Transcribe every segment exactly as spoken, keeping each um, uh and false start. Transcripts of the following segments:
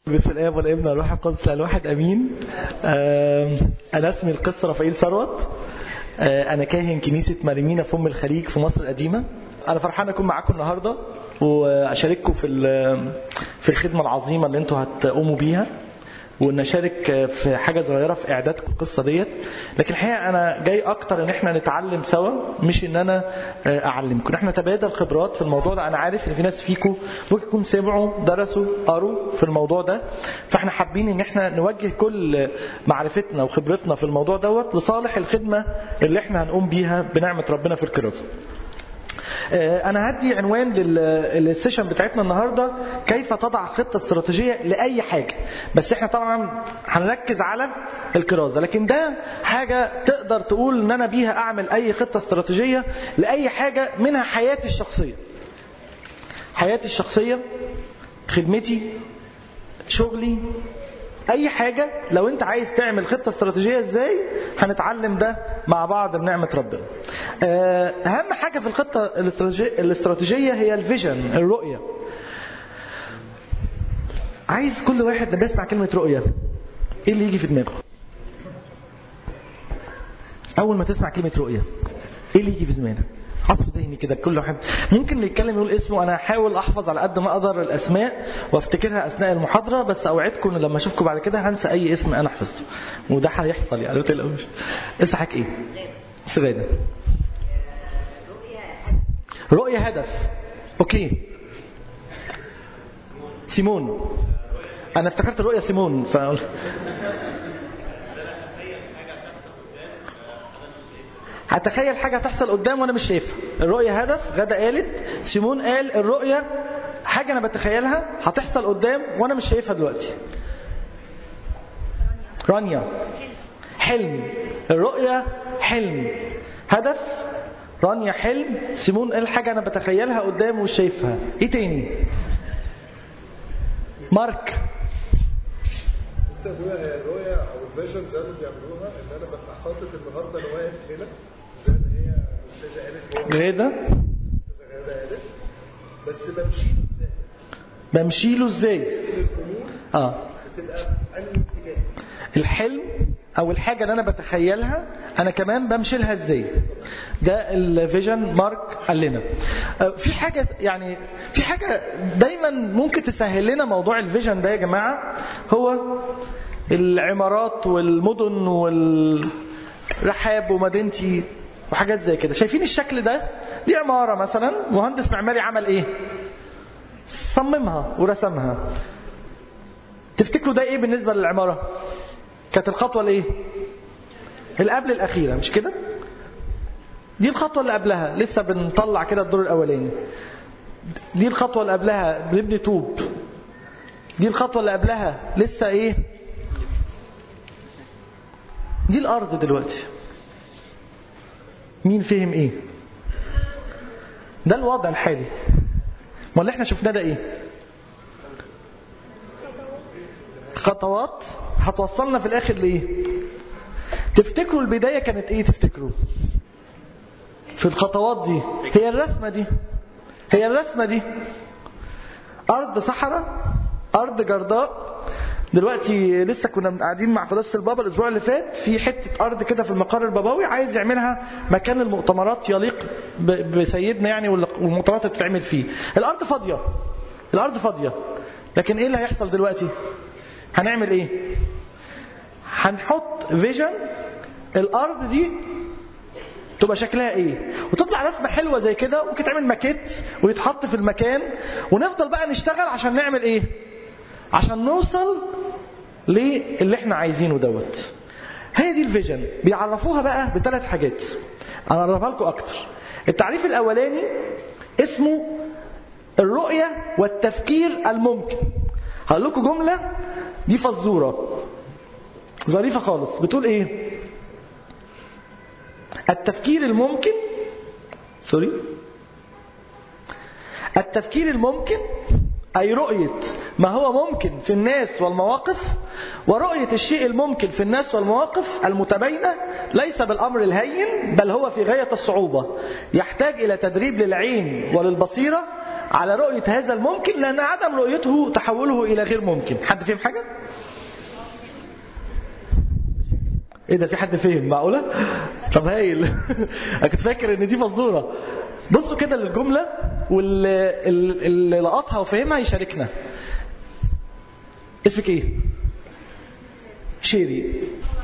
باسم الاب والابن والروح القدس الواحد امين. انا اسمي القس رفائيل ثروت. انا كاهن كنيسه مريمينا في ام الخليج في مصر القديمه. انا فرحان اكون معاكم النهارده واشارككم في في الخدمه العظيمه اللي انتوا هتقوموا بيها، وان اشارك في حاجه صغيره في اعدادكم القصه ديت. لكن الحقيقه انا جاي اكتر ان احنا نتعلم سوا، مش ان انا اعلمكم. احنا نتبادل خبرات في الموضوع ده. انا عارف ان في ناس فيكم ممكن يكون سمعوا درسوا قروا في الموضوع ده، فاحنا حابين ان احنا نوجه كل معرفتنا وخبرتنا في الموضوع دوت لصالح الخدمه اللي احنا هنقوم بيها بنعمه ربنا في الكرازه. أنا هدي عنوان للسيشن بتاعتنا النهاردة: كيف تضع خطة استراتيجية لأي حاجة. بس احنا طبعا هنركز على الكرازة، لكن ده حاجة تقدر تقول ان انا بيها اعمل اي خطة استراتيجية لأي حاجة، منها حياتي الشخصية حياتي الشخصية خدمتي، شغلي، اي حاجة. لو انت عايز تعمل خطة استراتيجية ازاي، هنتعلم ده مع بعض بنعمة ربنا. اهم حاجة في الخطة الاستراتيجية هي الفيجن، الرؤية. عايز كل واحد لما يسمع كلمة رؤية ايه اللي يجي في دماغه؟ اول ما تسمع كلمة رؤية ايه اللي يجي في دماغك؟ حفظ ذهني كده كل واحد ممكن اللي يتكلم يقول اسمه. انا هحاول احفظ على قد ما اقدر الاسماء وافتكرها اثناء المحاضره، بس اوعدكم ان لما اشوفكم بعد كده هنسى اي اسم انا حفظته، وده هيحصل يعني ما تقلقوش. اسمك ايه؟ سيدنا. رؤيه هدف. اوكي. سيمون. انا افتكرت الرؤيه سيمون ف هتخيل حاجة تحصل قدام وانا مش شايفها. الرؤية هدف. غدا قالت. سيمون قال الرؤية حاجة انا بتخيلها هتحصل قدام وانا مش شايفها دلوقتي. رانيا. حلم. الرؤية حلم. هدف. رانيا حلم. سيمون قال حاجة انا بتخيلها قدام ومش شايفها. ايه تاني؟ مارك. الرؤية او الفيجن زي ما بيعملوها ان انا ببقى حاطط النهارده انا واقف هنا زي ما هي الاستاذه قالت غاده غاده قالت، بس بمشيله ازاي؟ بمشيله ازاي؟ الامور اه بتبقى انهي اتجاه؟ الحلم او الحاجه اللي انا بتخيلها انا كمان بمشي لها ازاي. ده الفيجن مارك قال لنا. في حاجه يعني في حاجه دايما ممكن تسهل لنا موضوع الفيجن ده يا جماعه، هو العمارات والمدن والرحاب ومدينتي وحاجات زي كده. شايفين الشكل ده؟ دي عماره مثلا، مهندس معماري عمل ايه؟ صممها ورسمها. تفتكروا ده ايه بالنسبه للعماره؟ كانت الخطوه الايه؟ اللي قبل الاخيره، مش كده؟ دي الخطوه اللي قبلها لسه بنطلع كده الدور الاولاني. دي الخطوه اللي قبلها بنبني طوب. دي الخطوه اللي قبلها لسه ايه؟ دي الارض دلوقتي. مين فهم ايه؟ ده الوضع الحالي. ما اللي احنا شفناه ده ايه؟ خطوات هتوصلنا في الاخر لايه؟ تفتكروا البدايه كانت ايه؟ تفتكروا في الخطوات دي هي الرسمه دي هي الرسمه دي ارض صحراء، ارض جرداء. دلوقتي لسه كنا قاعدين مع قداسه البابا الاسبوع اللي فات في حته ارض كده في المقر البابوي، عايز يعملها مكان المؤتمرات يليق بسيدنا يعني، والمؤتمرات اللي بتتعمل فيه. الارض فاضيه الارض فاضيه لكن ايه اللي هيحصل دلوقتي؟ هنعمل ايه؟ هنحط فيجن الارض دي تبقى شكلها ايه، وتطلع رسمه حلوه زي كده، ممكن تعمل ماكيت ويتحط في المكان، ونفضل بقى نشتغل عشان نعمل ايه؟ عشان نوصل للي احنا عايزينه دوت. هي دي الفيجن. بيعرفوها بقى بثلاث حاجات. انا اعرفها لكم اكتر. التعريف الاولاني اسمه الرؤيه والتفكير الممكن. هقول لكم جمله دي فزوره ظريفه خالص، بتقول ايه؟ التفكير الممكن سوري التفكير الممكن أي رؤية ما هو ممكن في الناس والمواقف، ورؤية الشيء الممكن في الناس والمواقف المتباينة ليس بالأمر الهين، بل هو في غاية الصعوبة، يحتاج إلى تدريب للعين وللبصيرة على رؤية هذا الممكن، لأن عدم رؤيته تحوله إلى غير ممكن. حد فهم حاجة؟ ايه ده، في حد فهم؟ معقولة؟ طب هايل. انا كنت فاكر ان دي فزورة. بصوا كده للجملة، واللي لقطها وفهمها يشاركنا. اسمك ايه؟ شيري.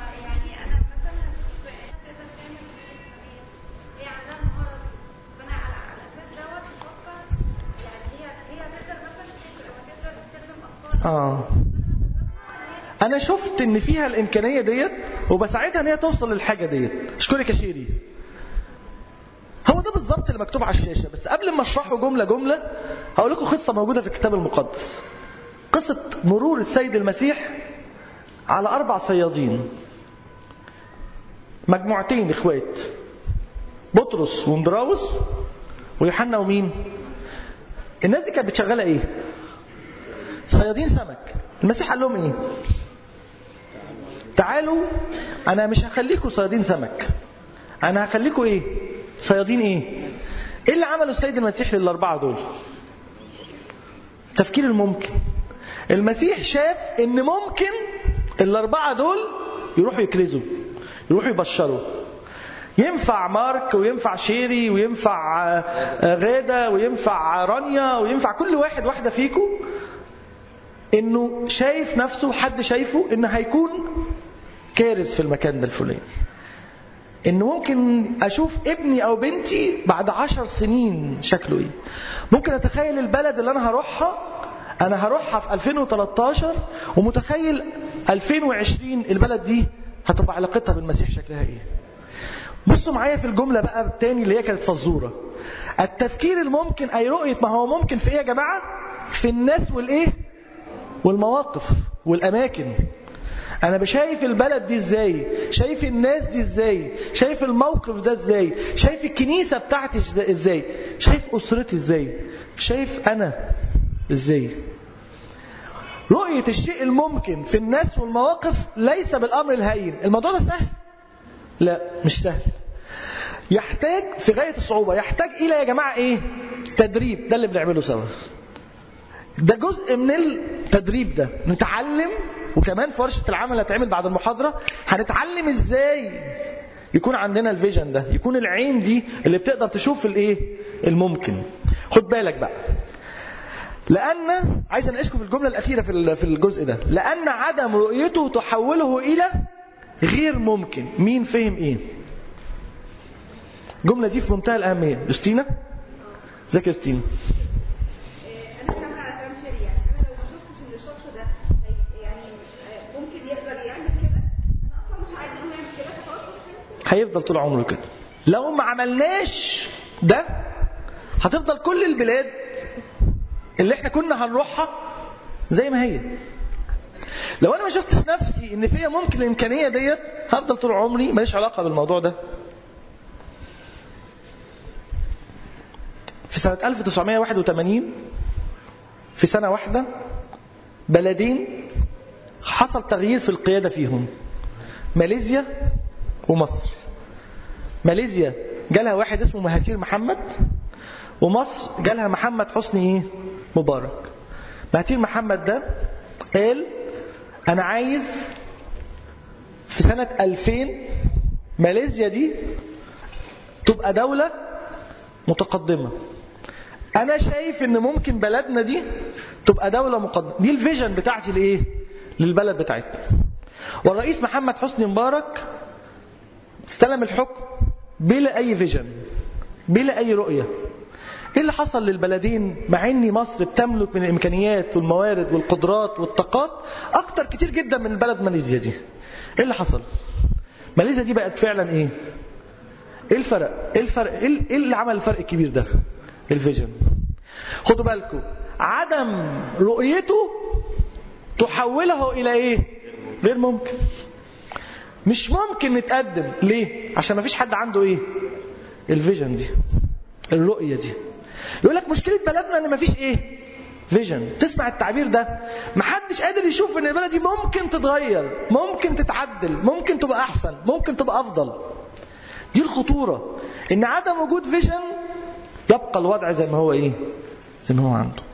آه. أنا شفت إن فيها الإمكانية ديت وبساعدها إن هي توصل للحاجة ديت. أشكرك يا شيري. هو ده بالظبط اللي مكتوب على الشاشة، بس قبل ما أشرحه جملة جملة هقول لكم قصة موجودة في الكتاب المقدس. قصة مرور السيد المسيح على أربع صيادين، مجموعتين إخوات، بطرس وندراوس ويوحنا ومين؟ الناس دي كانت بتشغلها إيه؟ صيادين سمك. المسيح قال لهم ايه؟ تعالوا انا مش هخليكم صيادين سمك، انا هخليكم ايه؟ صيادين ايه؟ ايه اللي عمله السيد المسيح للاربعه دول؟ تفكير الممكن. المسيح شاف ان ممكن الاربعه دول يروحوا يكرزوا، يروحوا يبشروا. ينفع مارك وينفع شيري وينفع غادة وينفع رانيا وينفع كل واحد واحدة فيكم انه شايف نفسه، حد شايفه انه هيكون كارث في المكان ده الفلاني، انه ممكن اشوف ابني او بنتي بعد عشر سنين شكله ايه. ممكن اتخيل البلد اللي انا هروحها، انا هروحها في ألفين وثلاثة عشر ومتخيل ألفين وعشرين البلد دي هتبقى علاقتها بالمسيح شكلها ايه. بصوا معايا في الجملة بقى التاني اللي هي كانت فزورة. التفكير الممكن اي رؤية ما هو ممكن في ايه يا جماعة؟ في الناس والايه والمواقف والأماكن. أنا بشايف البلد دي إزاي، شايف الناس دي إزاي، شايف الموقف ده إزاي، شايف الكنيسة بتاعتي إزاي، شايف أسرتي إزاي، شايف أنا إزاي. رؤية الشيء الممكن في الناس والمواقف ليس بالأمر الهين. الموضوع ده سهل؟ لا مش سهل، يحتاج في غاية الصعوبة، يحتاج إلى يا جماعة إيه؟ تدريب. ده اللي بنعمله سوا، ده جزء من التدريب ده. نتعلم، وكمان في ورشة العمل هتعمل بعد المحاضرة هنتعلم ازاي يكون عندنا الفيجن ده، يكون العين دي اللي بتقدر تشوف الايه الممكن. خد بالك بقى، لأن عايز اناقشكم في الجملة الأخيرة في الجزء ده. لأن عدم رؤيته تحوله إلى غير ممكن. مين فهم ايه؟ الجملة دي في منتهى الأهمية. يوستينا، ازيك يا يوستينا؟ هيفضل طول عمره كده. لو ما عملناش ده هتفضل كل البلاد اللي احنا كنا هنروحها زي ما هي. لو انا ما شفتش نفسي ان فيها ممكن الامكانيه ديت هفضل طول عمري ماليش علاقه بالموضوع ده. في سنه ألف وتسعمائة وواحد وثمانين في سنه واحده بلدين حصل تغيير في القياده فيهم، ماليزيا ومصر. ماليزيا جالها واحد اسمه مهاتير محمد، ومصر جالها محمد حسني ايه مبارك. مهاتير محمد ده قال انا عايز في سنة ألفين ماليزيا دي تبقى دولة متقدمة. انا شايف ان ممكن بلدنا دي تبقى دولة مقدمة. دي الفيجن بتاعتي لايه للبلد بتاعتنا. والرئيس محمد حسني مبارك استلم الحكم بلا أي فيجن، بلا أي رؤية. إيه اللي حصل للبلدين مع أن مصر بتملك من الإمكانيات والموارد والقدرات والطاقات أكتر كتير جدا من البلد ماليزيا دي؟ إيه اللي حصل؟ ماليزيا دي بقت فعلا إيه؟ إيه الفرق؟ إيه الفرق؟ إيه اللي عمل الفرق الكبير ده؟ الفيجن. خدوا بالكم، عدم رؤيته تحوله إلى إيه؟ غير ممكن. مش ممكن نتقدم. ليه؟ عشان ما فيش حد عنده ايه الفيجن دي، الرؤية دي. يقول لك مشكلة بلدنا ان ما فيش ايه فيجن. تسمع التعبير ده؟ ما حدش قادر يشوف ان البلد دي ممكن تتغير، ممكن تتعدل، ممكن تبقى احسن، ممكن تبقى افضل. دي الخطورة، ان عدم وجود فيجن يبقى الوضع زي ما هو ايه زي ما هو عنده.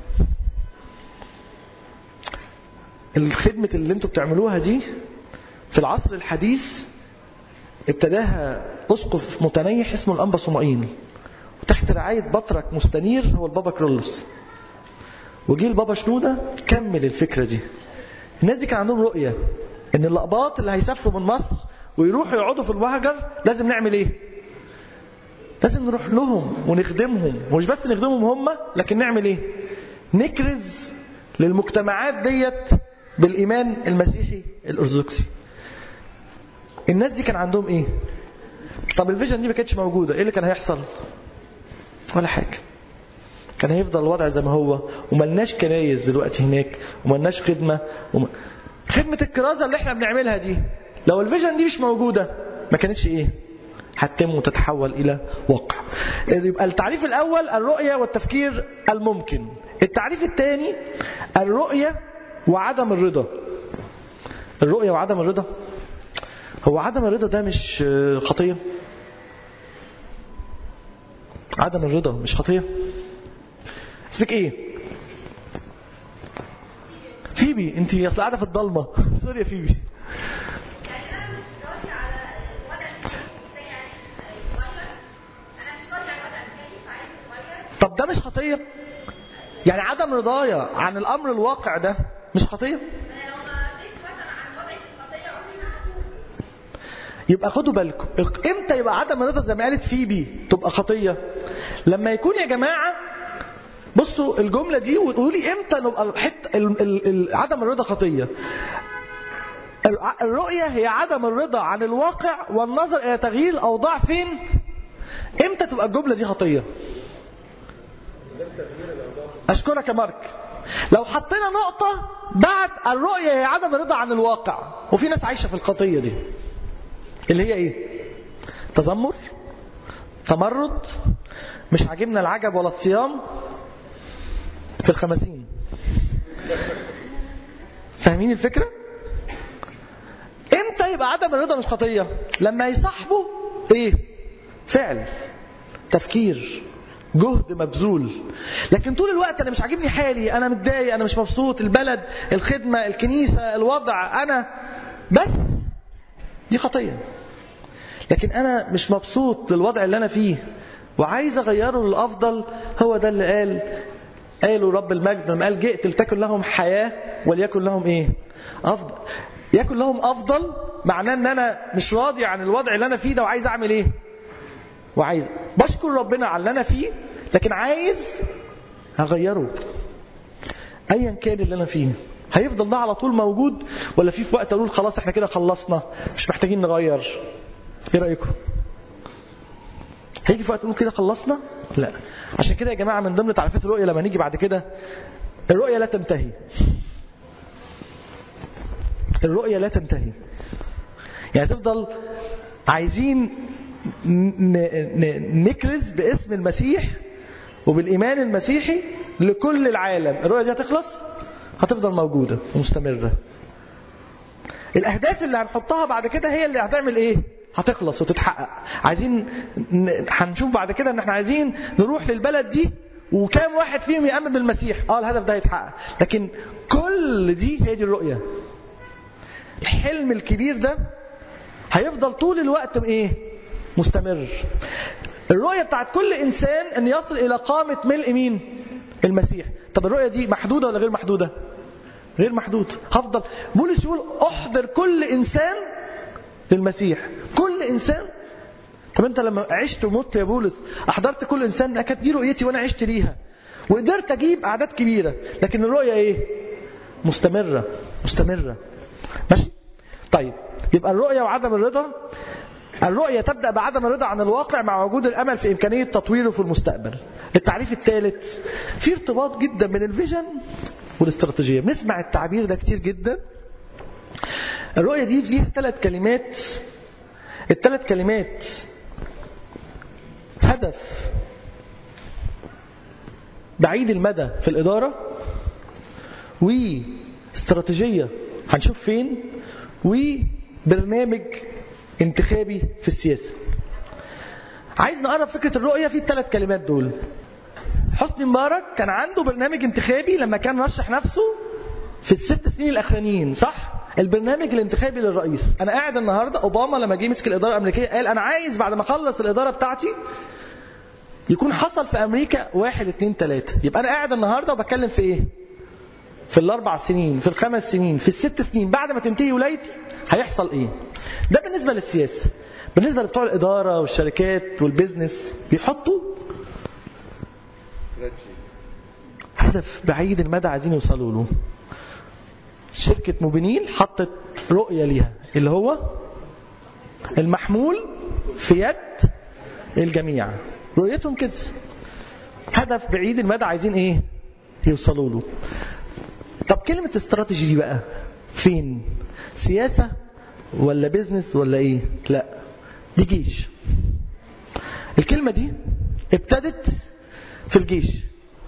الخدمة اللي انتوا بتعملوها دي في العصر الحديث ابتداها أسقف متنيح اسمه الأنبا صمائيل، وتحت رعاية بطرك مستنير هو البابا كرولوس، وجي البابا شنودة كمل الفكرة دي. الناس دي كان عندهم رؤية ان اللقباط اللي هيسافروا من مصر ويروحوا يقعدوا في المهجر لازم نعمل ايه؟ لازم نروح لهم ونخدمهم، ومش بس نخدمهم هم، لكن نعمل ايه؟ نكرز للمجتمعات ديت بالإيمان المسيحي الأرثوذكسي. الناس دي كان عندهم ايه؟ طب الفيجن دي ما كانتش موجودة، ايه اللي كان هيحصل؟ ولا حاجة. كان هيفضل الوضع زي ما هو، وملناش كنايس دلوقتي هناك، وملناش خدمة وم... خدمة الكرازة اللي احنا بنعملها دي لو الفيجن دي مش موجودة ما كانتش ايه؟ هتتم وتتحول إلى واقع. يبقى التعريف الأول الرؤية والتفكير الممكن. التعريف الثاني الرؤية وعدم الرضا. الرؤية وعدم الرضا، هو عدم الرضا ده مش خطية؟ عدم الرضا مش خطية؟ اسمك ايه؟ فيبي. انت اصل قاعدة في الضلمة. سوري يا فيبي. طب ده مش خطية؟ يعني عدم رضايا عن الأمر الواقع ده مش خطية؟ يبقى خدوا بالكم، امتى يبقى عدم الرضا زي ما قالت فيبي تبقى خطية؟ لما يكون يا جماعة بصوا الجملة دي وتقولوا لي امتى نبقى حت ال ال ال عدم الرضا خطية. الرؤية هي عدم الرضا عن الواقع والنظر إلى تغيير الأوضاع. فين؟ امتى تبقى الجملة دي خطية؟ أشكرك يا مارك. لو حطينا نقطة بعد الرؤية هي عدم الرضا عن الواقع، وفي ناس عايشة في الخطية دي اللي هي ايه؟ تذمر، تمرد، مش عاجبنا العجب ولا الصيام في الخمسين. فاهمين الفكرة؟ امتى يبقى عدم الرضا مش خطية؟ لما يصاحبه ايه؟ فعل، تفكير، جهد مبذول. لكن طول الوقت انا مش عاجبني حالي، انا متضايق، انا مش مبسوط، البلد، الخدمة، الكنيسة، الوضع، انا بس، دي خطية. لكن انا مش مبسوط للوضع اللي انا فيه وعايز اغيره للافضل، هو ده اللي قال قالوا رب المجد لما قال جئت لتكن لهم حياة وليكن لهم ايه؟ افضل. يكن لهم افضل معناه ان انا مش راضي عن الوضع اللي انا فيه ده وعايز اعمل ايه؟ وعايز بشكر ربنا على اللي انا فيه، لكن عايز هغيره ايا كان اللي انا فيه. هيفضل ده على طول موجود ولا في في وقت اقول خلاص احنا كده خلصنا مش محتاجين نغير؟ ايه رايكم؟ هيجي في وقت نقول كده خلصنا؟ لا. عشان كده يا جماعه من ضمن تعريفات الرؤيه لما نيجي بعد كده، الرؤيه لا تنتهي. الرؤيه لا تنتهي، يعني تفضل عايزين نكرز باسم المسيح وبالايمان المسيحي لكل العالم. الرؤيه دي هتخلص؟ هتفضل موجوده ومستمره. الاهداف اللي هنحطها بعد كده هي اللي هتعمل ايه؟ هتخلص وتتحقق. عايزين هنشوف بعد كده ان احنا عايزين نروح للبلد دي وكام واحد فيهم يؤمن بالمسيح. اه الهدف ده هيتحقق، لكن كل دي هي دي الرؤيه. الحلم الكبير ده هيفضل طول الوقت ايه؟ مستمر. الرؤيه بتاعت كل انسان ان يصل الى قامه ملء مين؟ المسيح. طب الرؤيه دي محدوده ولا غير محدوده؟ غير محدود. هفضل بولس يقول احضر كل انسان للمسيح. كل انسان. طب انت لما عشت ومت يا بولس احضرت كل انسان؟ ده كانت دي رؤيتي وانا عشت ليها وقدرت اجيب اعداد كبيره، لكن الرؤيه ايه؟ مستمره مستمره. ماشي؟ طيب يبقى الرؤيه وعدم الرضا. الرؤيه تبدا بعدم الرضا عن الواقع مع وجود الامل في امكانيه تطويره في المستقبل. التعريف الثالث في ارتباط جدا بين الفيجن والاستراتيجيه. بنسمع التعبير ده كتير جدا. الرؤيه دي ليها ثلاث كلمات. الثلاث كلمات هدف بعيد المدى في الاداره، واستراتيجيه هنشوف فين، وبرنامج انتخابي في السياسه. عايز نقرب فكره الرؤيه في الثلاث كلمات دول. حسني مبارك كان عنده برنامج انتخابي لما كان رشح نفسه في الست سنين الاخرانيين، صح؟ البرنامج الانتخابي للرئيس. انا قاعد النهارده، اوباما لما جه مسك الاداره الامريكيه قال انا عايز بعد ما اخلص الاداره بتاعتي يكون حصل في امريكا واحد اتنين تلاته. يبقى انا قاعد النهارده وبتكلم في ايه؟ في الاربع سنين، في الخمس سنين، في الست سنين بعد ما تنتهي ولايتي هيحصل ايه؟ ده بالنسبه للسياسه. بالنسبه لبتوع الاداره والشركات والبيزنس بيحطوا هدف بعيد المدى عايزين يوصلوا له. شركة موبينيل حطت رؤية ليها اللي هو المحمول في يد الجميع. رؤيتهم كده، هدف بعيد المدى عايزين ايه؟ يوصلوا له. طب كلمة استراتيجي دي بقى فين؟ سياسة ولا بيزنس ولا ايه؟ لا، دي جيش. الكلمة دي ابتدت في الجيش،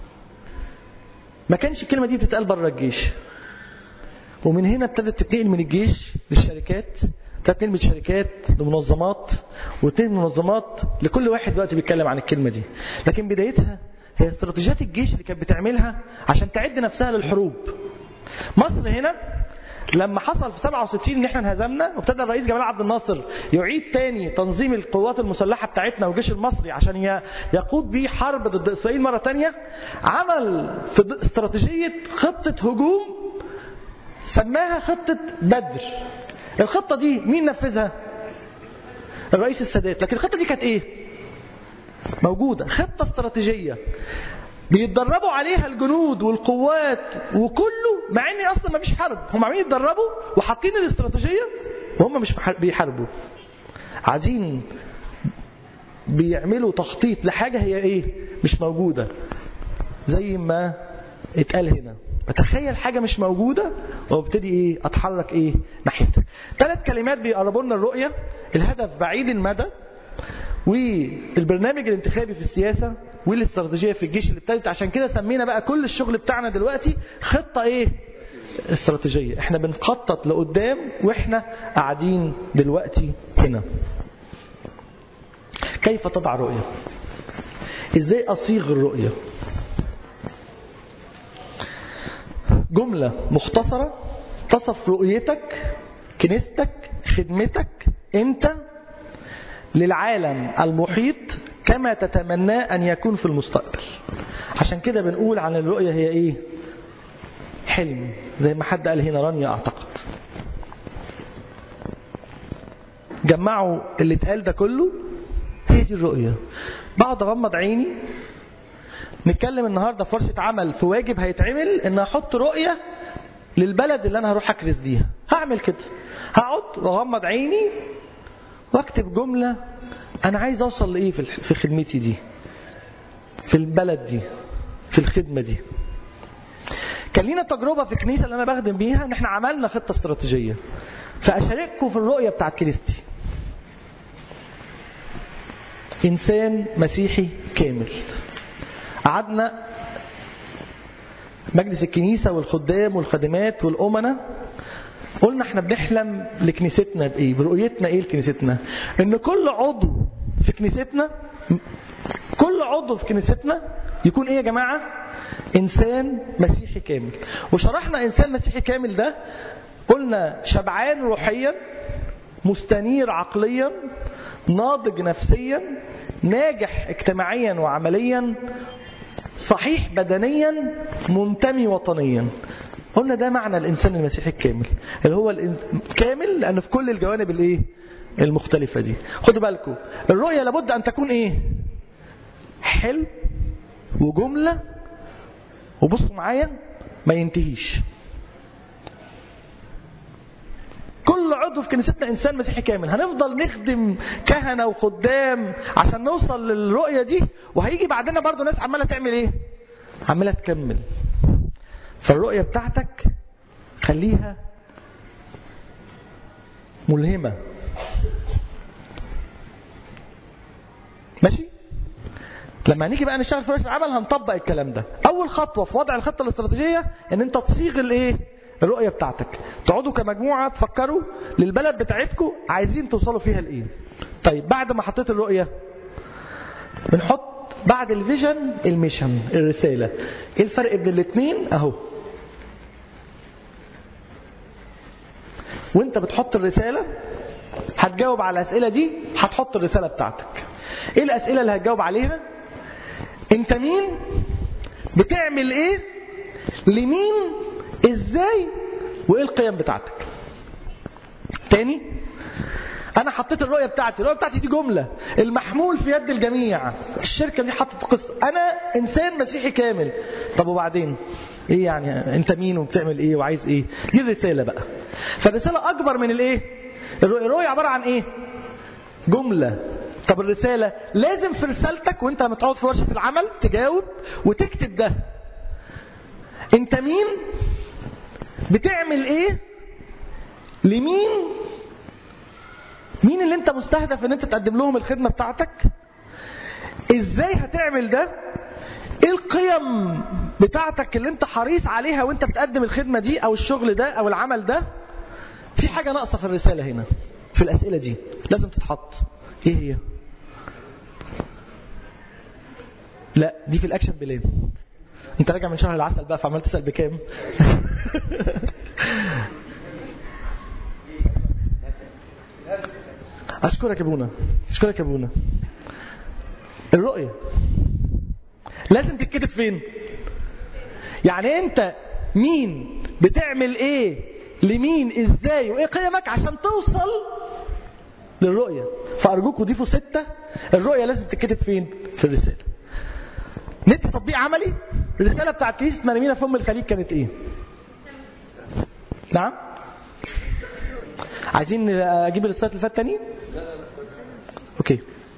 ما كانش الكلمة دي بتتقال بره الجيش، ومن هنا ابتدت تتنقل من الجيش للشركات، تتنقل من الشركات لمنظمات، وتنقل من منظمات لكل واحد دلوقتي بيتكلم عن الكلمة دي. لكن بدايتها هي استراتيجيات الجيش اللي كانت بتعملها عشان تعد نفسها للحروب. مصر هنا لما حصل في سبعة وستين ان احنا انهزمنا وابتدى الرئيس جمال عبد الناصر يعيد تاني تنظيم القوات المسلحة بتاعتنا والجيش المصري عشان يقود بيه حرب ضد اسرائيل مرة تانية، عمل في استراتيجية خطة هجوم سماها خطة بدر. الخطة دي مين نفذها؟ الرئيس السادات. لكن الخطة دي كانت ايه؟ موجودة، خطة استراتيجية بيتدربوا عليها الجنود والقوات وكله، مع ان اصلا ما فيش حرب، هم عاملين يتدربوا وحاطين الاستراتيجية وهم مش بيحاربوا، عايزين بيعملوا تخطيط لحاجة هي ايه؟ مش موجودة. زي ما اتقال هنا، بتخيل حاجة مش موجودة وابتدي ايه؟ اتحرك ايه؟ ناحيتها. ثلاث كلمات بيقربوا لنا الرؤية: الهدف بعيد المدى، والبرنامج الانتخابي في السياسة، والاستراتيجية في الجيش اللي ابتدت. عشان كده سمينا بقى كل الشغل بتاعنا دلوقتي خطة ايه؟ استراتيجية. احنا بنخطط لقدام واحنا قاعدين دلوقتي هنا. كيف تضع رؤية؟ ازاي اصيغ الرؤية؟ جملة مختصرة تصف رؤيتك، كنيستك، خدمتك انت للعالم المحيط كما تتمنى أن يكون في المستقبل. عشان كده بنقول عن الرؤية هي إيه؟ حلم، زي ما حد قال هنا، رانيا أعتقد. جمعوا اللي اتقال ده كله، هي دي الرؤية. بقعد أغمض عيني، نتكلم النهاردة في ورشة عمل في واجب هيتعمل إن أحط رؤية للبلد اللي أنا هروح أكرس بيها. هعمل كده، هقعد وأغمض عيني واكتب جملة أنا عايز أوصل لإيه في خدمتي دي، في البلد دي، في الخدمة دي. كان لينا تجربة في الكنيسة اللي أنا بخدم بيها إن إحنا عملنا خطة استراتيجية، فأشارككم في الرؤية بتاعت كنيستي. إنسان مسيحي كامل. قعدنا مجلس الكنيسة والخدام والخادمات والأمنة، قلنا احنا بنحلم لكنيستنا بايه، برؤيتنا ايه لكنيستنا، ان كل عضو في كنيستنا، كل عضو في كنيستنا يكون ايه يا جماعة؟ انسان مسيحي كامل. وشرحنا انسان مسيحي كامل ده، قلنا شبعان روحيا، مستنير عقليا، ناضج نفسيا، ناجح اجتماعيا وعمليا، صحيح بدنيا، منتمي وطنيا. قلنا ده معنى الإنسان المسيحي الكامل، اللي هو كامل لأنه في كل الجوانب الايه المختلفة دي. خدوا بالكم، الرؤية لابد أن تكون إيه؟ حلم وجملة، وبصوا معايا ما ينتهيش. كل عضو في كنيستنا إنسان مسيحي كامل. هنفضل نخدم كهنة وخدام عشان نوصل للرؤية دي، وهيجي بعدنا برضو ناس عمالة تعمل إيه؟ عمالة تكمل. فالرؤية بتاعتك خليها ملهمة. ماشي؟ لما نيجي بقى نشتغل في ورشة العمل هنطبق الكلام ده. أول خطوة في وضع الخطة الاستراتيجية إن أنت تصيغ الإيه؟ الرؤية بتاعتك. تقعدوا كمجموعة تفكروا للبلد بتاعتكم عايزين توصلوا فيها لإيه. طيب بعد ما حطيت الرؤية بنحط بعد الفيجن الميشن، الرسالة. ايه الفرق بين الاثنين؟ اهو. وانت بتحط الرسالة هتجاوب على الأسئلة دي، هتحط الرسالة بتاعتك. ايه الأسئلة اللي هتجاوب عليها؟ انت مين؟ بتعمل ايه؟ لمين؟ ازاي؟ وايه القيم بتاعتك؟ تاني، انا حطيت الرؤية بتاعتي. الرؤية بتاعتي دي جملة، المحمول في يد الجميع. الشركة دي حطت قصة، انا انسان مسيحي كامل. طب وبعدين ايه يعني؟ انت مين وبتعمل ايه وعايز ايه؟ دي الرسالة بقى. فالرسالة اكبر من الايه؟ الرؤية. الرؤية عبارة عن ايه؟ جملة. طب الرسالة لازم في رسالتك وانت متعود في ورشة العمل تجاوب وتكتب ده. انت مين؟ بتعمل ايه؟ لمين؟ مين اللي انت مستهدف ان انت تقدم لهم الخدمة بتاعتك؟ ازاي هتعمل ده؟ ايه القيم بتاعتك اللي انت حريص عليها وانت بتقدم الخدمة دي او الشغل ده او العمل ده؟ في حاجة ناقصة في الرسالة هنا، في الأسئلة دي لازم تتحط. ايه هي؟ لا، دي في الأكشن بلان. انت راجع من شهر العسل بقى فعمال تسأل بكام؟ أشكرك يا بونا، أشكرك يا بونا. الرؤية لازم تتكتب فين؟ يعني انت مين؟ بتعمل ايه؟ لمين؟ ازاي؟ وايه قيمك عشان توصل للرؤية؟ فأرجوكوا ضيفوا ستة. الرؤية لازم تتكتب فين؟ في الرسالة. ندي تطبيق عملي. الرسالة بتاعت كنيسة مريمينا في أم الخليج كانت ايه؟ نعم؟ عايزين اجيب الرسالة اللي فاتت تاني؟ اوكي،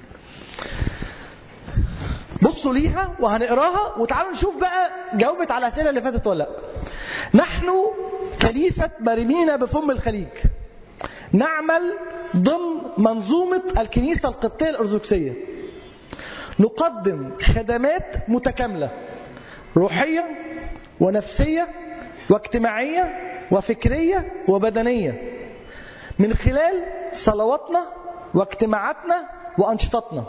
بصوا ليها وهنقراها وتعالوا نشوف بقى جاوبت على الأسئلة اللي فاتت ولا لا. نحن كنيسة مريمينا بفم الخليج نعمل ضمن منظومة الكنيسة القبطية الأرثوذكسية. نقدم خدمات متكاملة روحية ونفسية واجتماعية وفكرية وبدنية من خلال صلواتنا واجتماعاتنا وأنشطتنا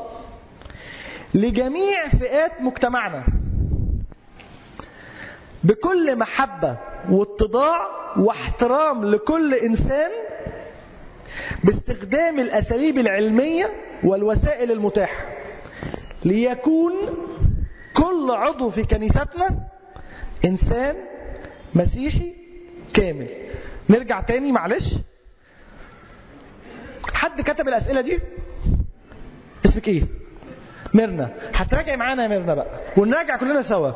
لجميع فئات مجتمعنا بكل محبة واتضاع واحترام لكل إنسان باستخدام الأساليب العلمية والوسائل المتاحة ليكون كل عضو في كنيستنا إنسان مسيحي كامل. نرجع تاني معلش. حد كتب الأسئلة دي؟ اسمك ايه؟ ميرنا. هتراجع معانا يا ميرنا بقى ونراجع كلنا سوا.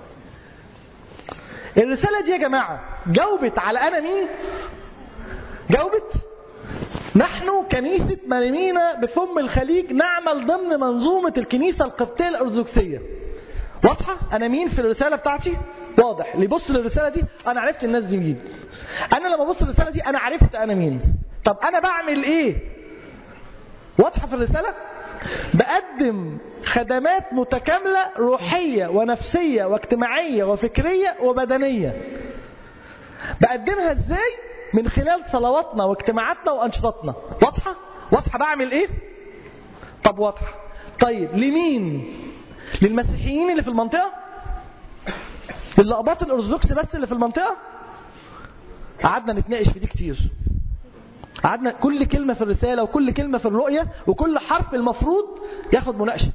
الرسالة دي يا جماعة جاوبت على أنا مين؟ جاوبت. نحن كنيسة مريمينا بفم الخليج نعمل ضمن منظومة الكنيسة القبطية الأرثوذكسية. واضحة؟ أنا مين في الرسالة بتاعتي؟ واضح. اللي يبص للرسالة دي أنا عرفت الناس دي مين. أنا لما ببص للرسالة دي أنا عرفت أنا مين. طب أنا بعمل إيه؟ واضحة في الرسالة؟ بقدم خدمات متكاملة روحية ونفسية واجتماعية وفكرية وبدنية. بقدمها ازاي؟ من خلال صلواتنا واجتماعاتنا وأنشطتنا. واضحة؟ واضحة بعمل ايه؟ طب واضحة. طيب لمين؟ للمسيحيين اللي في المنطقة؟ للأقباط الأرثوذكس بس اللي في المنطقة؟ قعدنا نتناقش في دي كتير. قعدنا كل كلمة في الرسالة وكل كلمة في الرؤية وكل حرف المفروض ياخد مناقشة.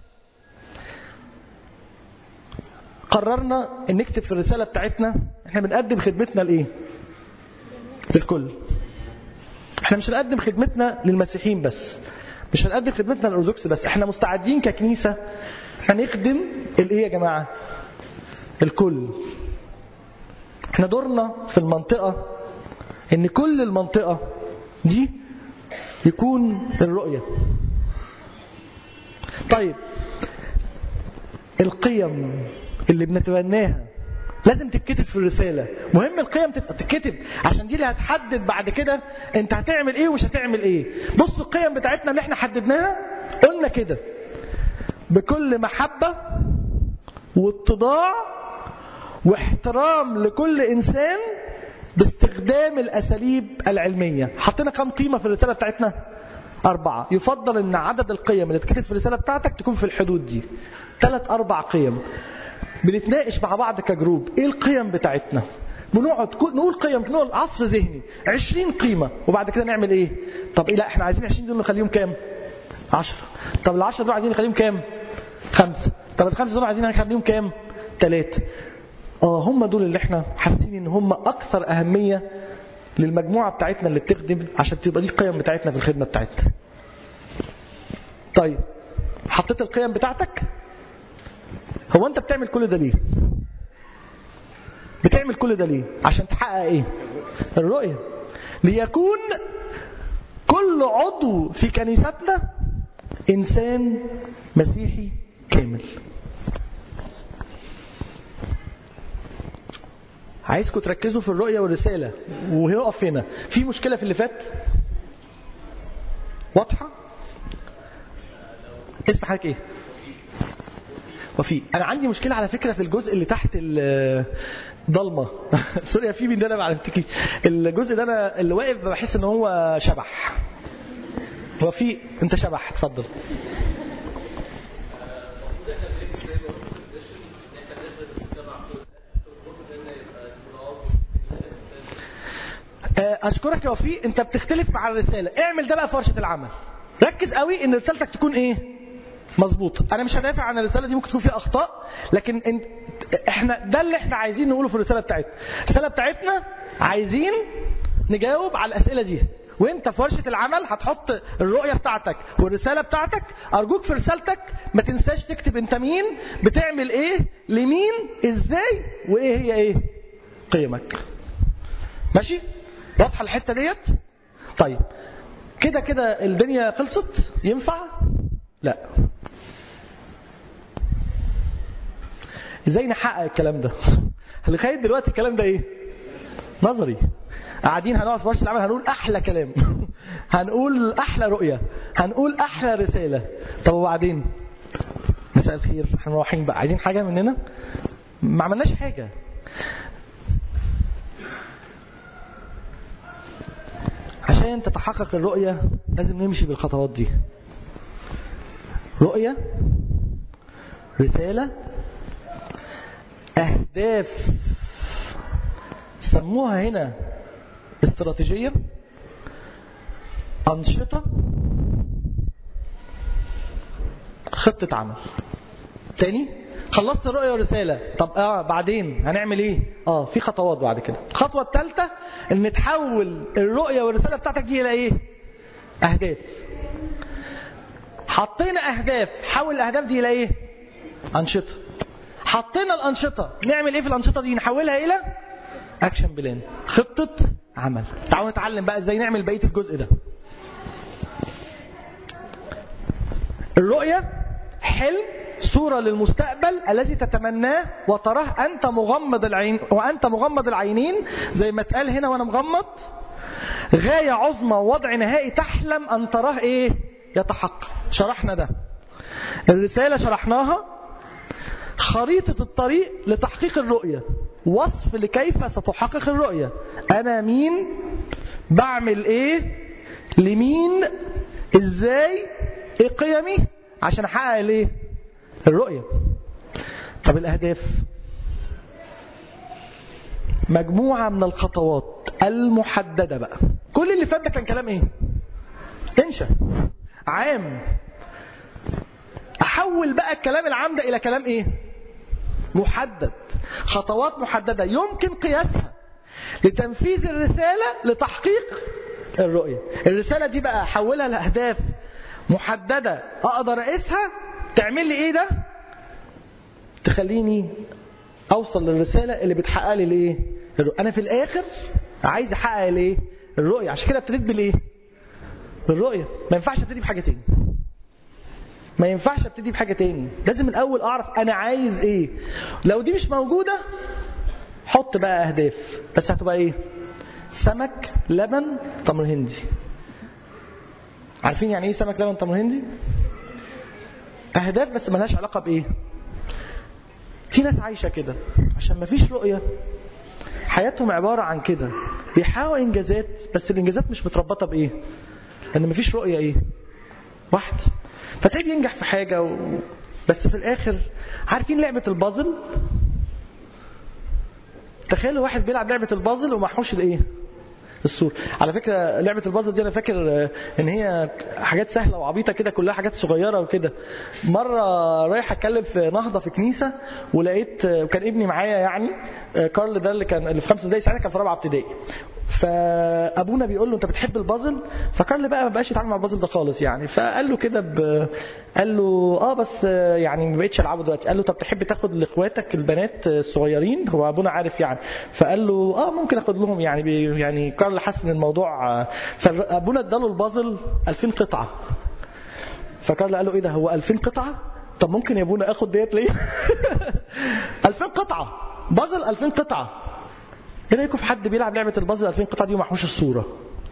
قررنا ان نكتب في الرسالة بتاعتنا احنا بنقدم خدمتنا لايه؟ للكل. احنا مش هنقدم خدمتنا للمسيحيين بس، مش هنقدم خدمتنا للأرثوذكس بس، احنا مستعدين ككنيسة هنخدم الايه يا جماعة؟ الكل. احنا دورنا في المنطقة ان كل المنطقة دي يكون الرؤية. طيب القيم اللي بنتبناها لازم تتكتب في الرسالة. مهم القيم تتكتب عشان دي اللي هتحدد بعد كده انت هتعمل ايه ومش هتعمل ايه. بص القيم بتاعتنا اللي احنا حددناها قلنا كده: بكل محبة واتضاع واحترام لكل انسان باستخدام الاساليب العلمية. حطينا كم قيمة في الرسالة بتاعتنا؟ أربعة. يفضل ان عدد القيم اللي تكتب في الرسالة بتاعتك تكون في الحدود دي، ثلاث أربع قيم. بنتناقش مع بعض كجروب ايه القيم بتاعتنا، بنقعد نقول قيم، نقول عصر ذهني عشرين قيمة، وبعد كده نعمل ايه؟ طب ايه، لا احنا عايزين عشرين دول نخليهم كام؟ عشرة. طب العشرة دول عايزين نخليهم كام؟ خمسة. طب الخمسة دول عايزين نخليهم كام؟ ثلاثة. اه هم دول اللي احنا حاسين ان هم اكثر اهمية للمجموعة بتاعتنا اللي بتخدم، عشان تبقى دي القيم بتاعتنا في الخدمة بتاعتنا. طيب حطيت القيم بتاعتك، هو انت بتعمل كل ده ليه؟ بتعمل كل ده ليه؟ عشان تحقق ايه؟ الرؤية. ليكون كل عضو في كنيستنا انسان مسيحي كامل. عايزكم تركزوا في الرؤية والرسالة وهيقف هنا. في مشكلة في اللي فات واضحة؟ اسم حضرتك ايه؟ وفي انا عندي مشكلة على فكرة في الجزء اللي تحت الضلمة سوري يا فيبي ان انا ما عرفتكيش. الجزء ده انا اللي واقف بحس ان هو شبح. وفي انت شبح، اتفضل. اشكرك يا وفي، انت بتختلف مع الرسالة. اعمل ده بقى في ورشة العمل. ركز قوي ان رسالتك تكون ايه؟ مظبوطه. انا مش هدافع عن الرساله دي، ممكن تكون فيها اخطاء، لكن انت احنا ده اللي احنا عايزين نقوله في الرساله بتاعتنا. الرساله بتاعتنا عايزين نجاوب على الاسئله دي، وانت في ورشه العمل هتحط الرؤيه بتاعتك والرساله بتاعتك. ارجوك في رسالتك ما تنساش تكتب انت مين، بتعمل ايه، لمين، ازاي، وايه هي ايه قيمك. ماشي؟ واضحه الحته ديت؟ طيب كده كده الدنيا خلصت. ينفع؟ لا. ازاي نحقق الكلام ده؟ لغايه دلوقتي الكلام ده ايه؟ نظري. قاعدين هنقعد في ورشه العمل هنقول احلى كلام هنقول احلى رؤيه، هنقول احلى رساله. طب وبعدين؟ مساء الخير، احنا مروحين بقى، عايزين حاجه مننا؟ ما عملناش حاجه. عشان تتحقق الرؤيه لازم نمشي بالخطوات دي. رؤية، رسالة، أهداف سموها هنا استراتيجية، أنشطة، خطة عمل. تاني، خلصت الرؤية والرسالة. طب اه بعدين هنعمل ايه؟ اه في خطوات بعد كده. الخطوة الثالثة ان تحول الرؤية والرسالة بتاعتك دي الى ايه؟ أهداف. حطينا أهداف، حول الأهداف دي إلى إيه؟ أنشطة. حطينا الأنشطة، نعمل إيه في الأنشطة دي؟ نحولها إلى أكشن بلان، خطة عمل. تعالوا نتعلم بقى إزاي نعمل بقية الجزء ده. الرؤية حلم، صورة للمستقبل الذي تتمناه وتراه أنت مغمض العين وأنت مغمض العينين زي ما اتقال هنا وأنا مغمض. غاية عظمى ووضع نهائي تحلم أن تراه إيه؟ يتحقق. شرحنا ده. الرسالة شرحناها. خريطة الطريق لتحقيق الرؤية، وصف لكيف ستحقق الرؤية. أنا مين، بعمل إيه، لمين، إزاي، إيه قيمي عشان أحقق الإيه؟ الرؤية. طب الأهداف، مجموعة من الخطوات المحددة بقى. كل اللي فات ده كان كلام إيه؟ انشا عام. احول بقى الكلام العام ده الى كلام ايه؟ محدد. خطوات محددة يمكن قياسها لتنفيذ الرسالة لتحقيق الرؤية. الرسالة دي بقى احولها لاهداف محددة اقدر اقيسها. تعمل لي ايه ده؟ تخليني اوصل للرسالة اللي بتحقق لي الايه؟ انا في الاخر عايز احقق الايه؟ الرؤية. عشان كده ابتديت بالايه؟ بالرؤية. ما ينفعش ابتدي بحاجة تاني. ما ينفعش ابتدي بحاجة تاني. لازم الاول اعرف انا عايز ايه. لو دي مش موجودة حط بقى اهداف، بس هتبقى ايه؟ سمك لبن تمر هندي. عارفين يعني ايه سمك لبن تمر هندي؟ اهداف بس ملهاش علاقة بايه. في ناس عايشة كده عشان ما فيش رؤية، حياتهم عبارة عن كده، بيحققوا انجازات بس الانجازات مش متربطة بايه؟ لان مفيش رؤيه ايه واحده. فتلاقيه بينجح في حاجه و... بس في الاخر عارفين لعبه البازل؟ تخيلوا واحد بيلعب لعبه البازل ومحوش الايه الصورة. على فكرة لعبة البازل دي أنا فاكر إن هي حاجات سهلة وعبيطة كده، كلها حاجات صغيرة وكده. مرة رايح أتكلم في نهضة في كنيسة ولقيت، وكان ابني معايا يعني كارل ده اللي كان اللي في خمسة ابتدائي، ساعتها كان في رابعة ابتدائي. فأبونا بيقول له أنت بتحب البازل؟ فكارل بقى ما بقاش يتعامل مع البازل ده خالص يعني. فقال له كده ب... قال له اه بس يعني ما بقتش العبه دلوقتي. قال له طب تحب تاخد لاخواتك البنات الصغيرين؟ هو ابونا عارف يعني. فقال له اه ممكن اخد لهم يعني بي... يعني كارل حس ان الموضوع. فابونا اداله البازل ألفين قطعه. فكارل قال له ايه ده هو ألفين قطعه؟ طب ممكن يا ابونا اخد ديت ليه؟ ألفين قطعه بازل، ألفين قطعه. ايه رايكم في حد بيلعب لعبه البازل ألفين قطعه دي ومحوش الصوره؟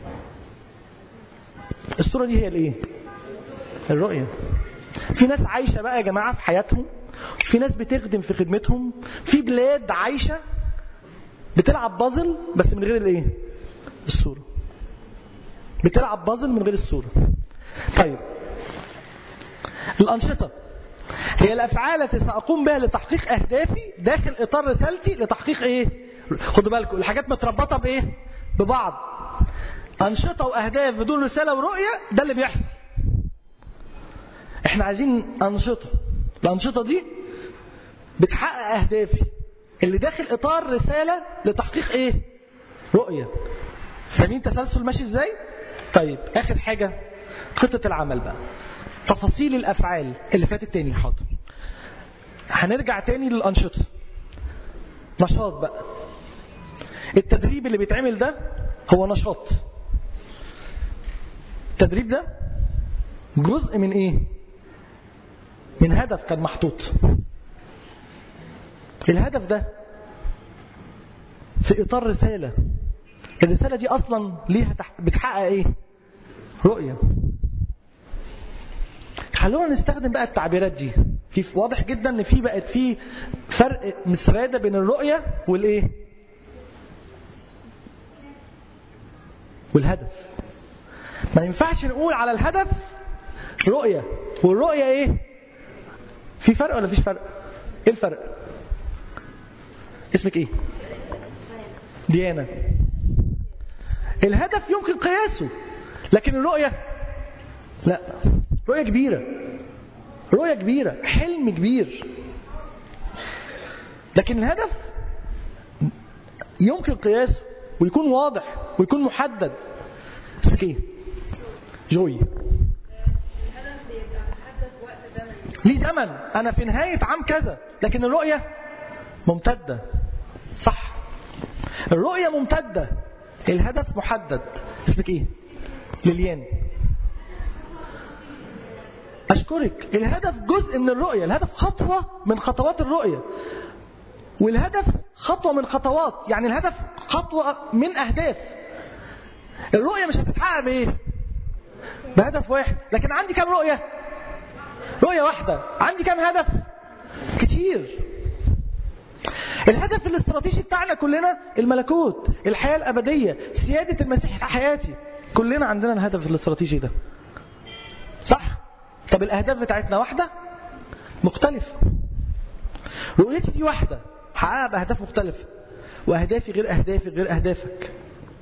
الصوره دي هي الايه؟ الرؤيه. في ناس عايشه بقى يا جماعه في حياتهم، في ناس بتخدم في خدمتهم، في بلاد عايشه بتلعب بازل بس من غير الايه؟ الصوره. بتلعب بازل من غير الصوره. طيب الانشطه هي الافعال التي ساقوم بها لتحقيق اهدافي داخل اطار رسالتي لتحقيق ايه؟ خدوا بالكم الحاجات متربطه بايه؟ ببعض. انشطه واهداف بدون رساله ورؤيه، ده اللي بيحصل. احنا عايزين انشطه، الانشطه دي بتحقق اهدافي اللي داخل اطار رساله لتحقيق ايه؟ رؤيه. فاهمين تسلسل ماشي ازاي؟ طيب اخر حاجه خطه العمل بقى، تفاصيل الافعال اللي فاتت تاني. حاضر هنرجع تاني للانشطه. نشاط بقى، التدريب اللي بيتعمل ده هو نشاط. التدريب ده جزء من ايه؟ من هدف كان محطوط. الهدف ده في اطار رساله، الرساله دي اصلا ليها بتحقق ايه؟ رؤيه. خلونا نستخدم بقى التعبيرات دي. في واضح جدا ان في بقت في فرق مسرادة بين الرؤيه والايه؟ والهدف. ما ينفعش نقول على الهدف رؤيه والرؤيه ايه؟ في فرق ولا فيش فرق؟ ايه الفرق؟ اسمك ايه؟ ديانا. الهدف يمكن قياسه، لكن الرؤيه لا. رؤيه كبيره، رؤيه كبيره، حلم كبير. لكن الهدف يمكن قياسه ويكون واضح ويكون محدد. اسمك ايه؟ جوي. ليه زمن، انا في نهاية عام كذا، لكن الرؤية ممتدة. صح، الرؤية ممتدة، الهدف محدد. اسمك ايه؟ ليليان. اشكرك. الهدف جزء من الرؤية، الهدف خطوة من خطوات الرؤية، والهدف خطوة من خطوات، يعني الهدف خطوة من اهداف. الرؤية مش هتتحقق بايه؟ بهدف واحد. لكن عندي كم رؤية؟ رؤية واحدة. عندي كم هدف؟ كتير. الهدف الاستراتيجي بتاعنا كلنا الملكوت، الحياة الأبدية، سيادة المسيح في حياتي. كلنا عندنا الهدف الاستراتيجي ده، صح؟ طب الأهداف بتاعتنا واحدة مختلفة. رؤيتي دي واحدة حققها بأهداف مختلفة، وأهدافي غير أهدافي غير أهدافك.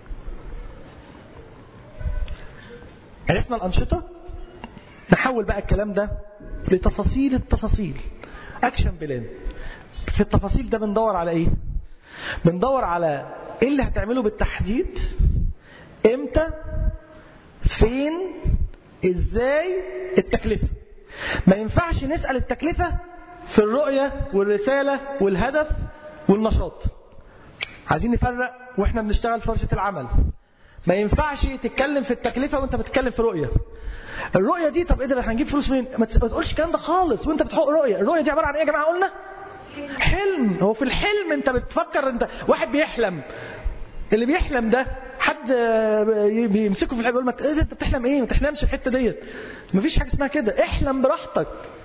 عرفنا الأنشطة؟ نحول بقى الكلام ده لتفاصيل التفاصيل. أكشن بلان. في التفاصيل ده بندور على إيه؟ بندور على إيه اللي هتعمله بالتحديد، إمتى، فين، إزاي، التكلفة. ما ينفعش نسأل التكلفة في الرؤية والرسالة والهدف والنشاط. عايزين نفرق وإحنا بنشتغل في ورشة العمل. ما ينفعش تتكلم في التكلفة وانت بتتكلم في رؤية. الرؤية دي طب ايه ده هنجيب فلوس منين؟ ما تقولش الكلام ده خالص وانت بتحقق رؤية. الرؤية دي عبارة عن ايه يا جماعة؟ قلنا حلم. هو في الحلم انت بتفكر، انت واحد بيحلم، اللي بيحلم ده حد بيمسكه في الحلم يقول ما انت بتحلم ايه؟ ما تحلمش الحتة ديت. مفيش حاجة اسمها كده. احلم براحتك،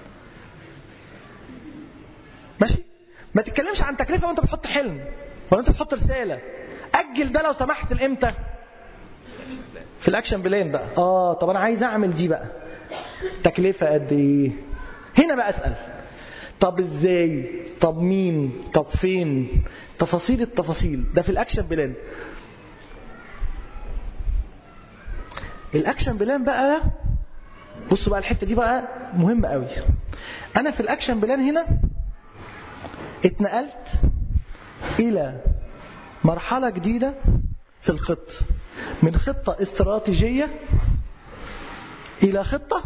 ماشي؟ ما تتكلمش عن تكلفة وانت بتحط حلم ولا انت بتحط رسالة. اجل ده لو سمحت. الامتى؟ في الاكشن بلان بقى. اه طب انا عايز اعمل دي بقى، تكلفة قد ايه؟ هنا بقى اسأل طب ازاي، طب مين، طب فين، تفاصيل التفاصيل. ده في الاكشن بلان. الاكشن بلان بقى بصوا بقى الحتة دي بقى مهمة قوي. انا في الاكشن بلان هنا اتنقلت الى مرحلة جديدة في الخطة، من خطة استراتيجية الى خطة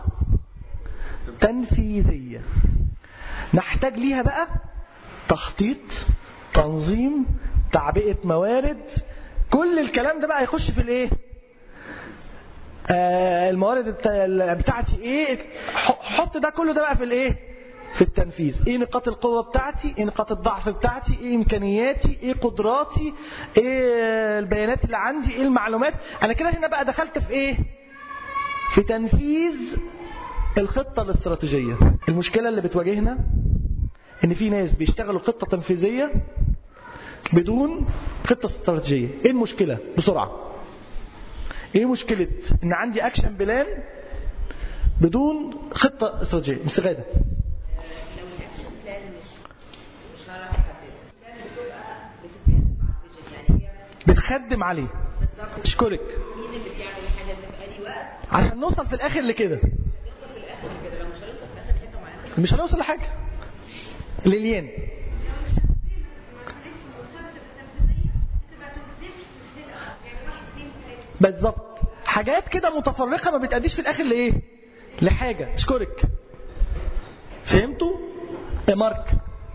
تنفيذية. نحتاج ليها بقى تخطيط، تنظيم، تعبئة موارد. كل الكلام ده بقى يخش في الايه؟ آه الموارد بتاعتي ايه، حط ده كله ده بقى في الايه؟ في التنفيذ. ايه نقاط القوة بتاعتي، ايه نقاط الضعف بتاعتي، ايه امكانياتي، ايه قدراتي، ايه البيانات اللي عندي، ايه المعلومات. انا كده هنا بقى دخلت في ايه؟ في تنفيذ الخطة الاستراتيجية. المشكلة اللي بتواجهنا ان في ناس بيشتغلوا خطة تنفيذية بدون خطة استراتيجية. ايه المشكلة بسرعة؟ ايه مشكلة ان عندي اكشن بلان بدون خطة استراتيجية؟ مستغادة بتخدم عليه. اشكرك. عشان نوصل في الاخر لكده. مش هنوصل لحاجة. ليليان بالظبط، حاجات كده متفرقة ما بتأديش في الاخر لايه؟ لحاجة. اشكرك. فهمتوا يا مارك؟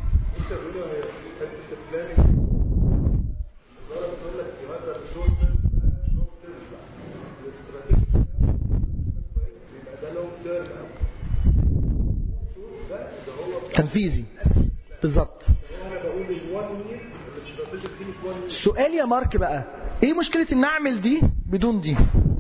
تنفيذي بالظبط. السؤال يا مارك بقى، ايه مشكلة ان اعمل دي بدون دي؟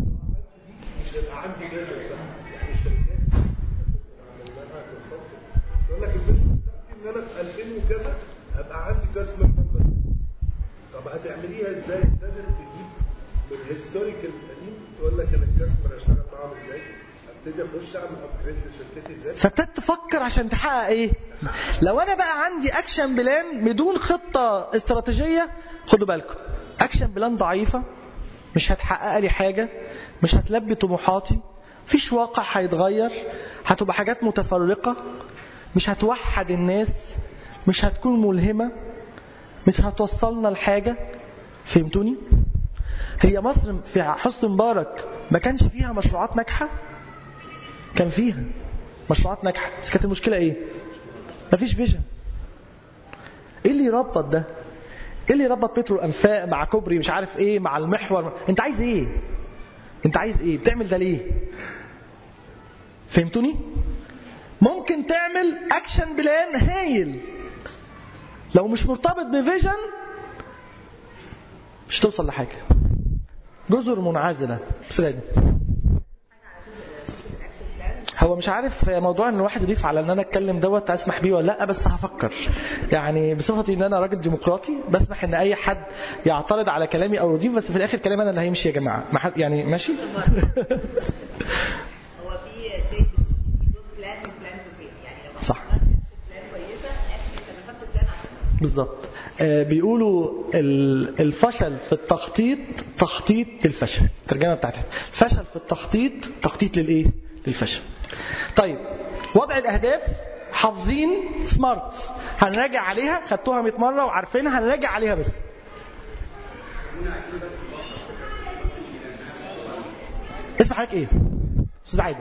ان انا في ألفين وكذا ابقى عندي كاستمر نمبر. طب هتعمليها ازاي؟ لازم تجيب من الهيستوريكال القديم تقول لك انا الكاستمر هشتغل معاهم ازاي، ابتدي اخش اعمل ابجريد لشركتي ازاي. فابتدت تفكر عشان تحقق ايه؟ لو انا بقى عندي اكشن بلان بدون خطة استراتيجية، خدوا بالكم اكشن بلان ضعيفة، مش هتحقق لي حاجة، مش هتلبي طموحاتي، فيش واقع هيتغير، هتبقى حاجات متفرقة، مش هتوحد الناس، مش هتكون ملهمة، مش هتوصلنا لحاجة. فهمتوني؟ هي مصر في حسن مبارك ما كانش فيها مشروعات ناجحة؟ كان فيها مشروعات ناجحة، بس كانت المشكلة ايه؟ مفيش فيجن. ايه اللي يربط ده؟ ايه اللي يربط بترو الانفاق مع كوبري مش عارف ايه مع المحور؟ انت عايز ايه؟ انت عايز ايه؟ بتعمل ده ليه؟ فهمتوني؟ ممكن تعمل اكشن بلان هايل، لو مش مرتبط بفيجن مش توصل لحاجة. جزر منعزلة. سلام. هو مش عارف موضوع ان الواحد يضيف على ان انا اتكلم دوت اسمح بيه ولا لا، بس هفكر يعني بصفتي ان انا راجل ديمقراطي بسمح ان اي حد يعترض على كلامي او يضيف، بس في الاخر كلام انا اللي هيمشي يا جماعه. ما حد يعني ماشي. هو في زي بلان بلان يعني لو صح بلان كويسه انت بتحط بلان عشان بالظبط. آه بيقولوا الفشل في التخطيط تخطيط للفشل. الترجمه بتاعتها الفشل في التخطيط تخطيط للايه؟ للفشل. طيب وضع الاهداف حافظين سمارت، هنراجع عليها، خدتوها مئة مره وعارفينها، هنراجع عليها بس. اسم حضرتك ايه؟ استاذ عادل.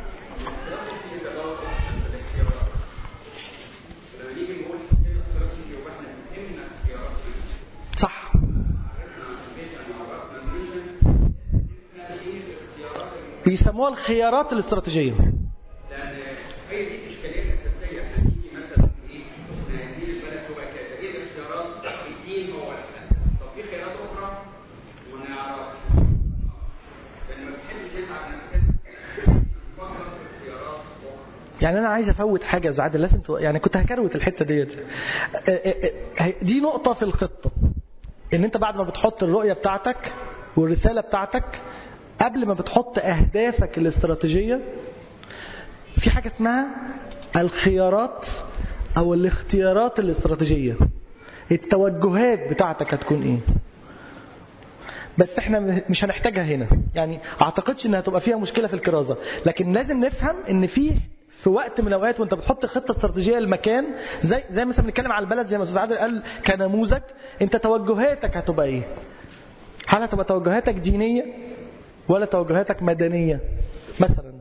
صح. بيسموها الخيارات الاستراتيجية. لأن هي دي الإشكالية الأساسية. هتيجي مثلا إيه؟ دي البلد تبقى كذا، إيه الاختيارات؟ الدين هو الأساس. طب في خيارات أخرى ونعرف. لأن ما بتحبش تسعى نفسك تفكر في اختيارات أخرى. يعني أنا عايز أفوت حاجة يا زعاد، لازم تو... يعني كنت هكروت الحتة ديت. دي نقطة في الخطة، إن أنت بعد ما بتحط الرؤية بتاعتك والرسالة بتاعتك قبل ما بتحط أهدافك الاستراتيجية في حاجة اسمها الخيارات أو الاختيارات الاستراتيجية. التوجهات بتاعتك هتكون إيه؟ بس احنا مش هنحتاجها هنا، يعني اعتقدش انها تبقى فيها مشكلة في الكرازة، لكن لازم نفهم ان في في وقت من الاوقات وانت بتحط خطة استراتيجية للمكان، زي زي مثلا بنتكلم على البلد زي ما استاذ عادل قال كنموذج، انت توجهاتك هتبقى ايه؟ هل هتبقى توجهاتك دينية ولا توجهاتك مدنية مثلا؟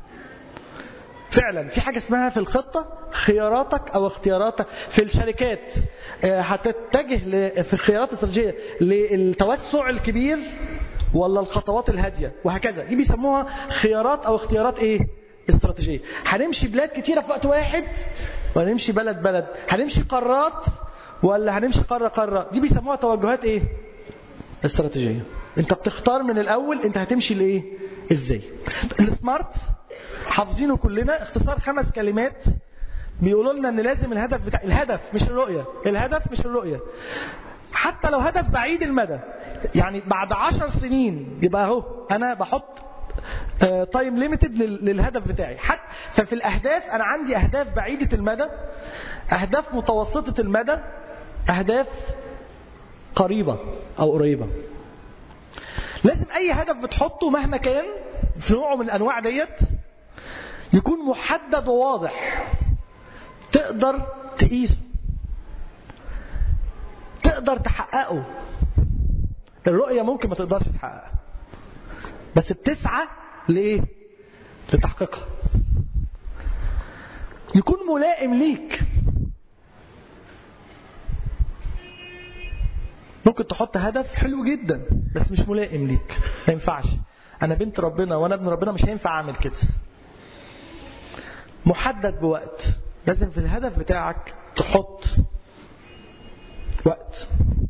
فعلا في حاجة اسمها في الخطة خياراتك أو اختياراتك. في الشركات هتتجه في الخيارات الاستراتيجية للتوسع الكبير ولا الخطوات الهادية وهكذا، دي بيسموها خيارات أو اختيارات إيه؟ استراتيجية. هنمشي بلاد كتيرة في وقت واحد ولا نمشي بلد بلد؟ هنمشي قارات ولا هنمشي قارة قارة؟ دي بيسموها توجهات إيه؟ استراتيجية. انت بتختار من الأول انت هتمشي لإيه؟ إزاي؟ السمارت حافظينه كلنا، اختصار خمس كلمات بيقولوا لنا ان لازم الهدف بتاع الهدف مش الرؤية، الهدف مش الرؤية، حتى لو هدف بعيد المدى، يعني بعد عشر سنين يبقى اهو انا بحط تايم ليميتد للهدف بتاعي. حتى ففي الاهداف انا عندي اهداف بعيدة المدى، اهداف متوسطة المدى، اهداف قريبة او قريبة. لازم اي هدف بتحطه مهما كان في نوعه من الانواع ديت يكون محدد وواضح، تقدر تقيسه، تقدر تحققه. الرؤية ممكن ما تقدرش تحققها بس بتسعى لإيه؟ لتحقيقها. يكون ملائم ليك. ممكن تحط هدف حلو جدا بس مش ملائم ليك، ما ينفعش. أنا بنت ربنا وأنا ابن ربنا مش هينفع أعمل كده. محدد بوقت، لازم في الهدف بتاعك تحط وقت.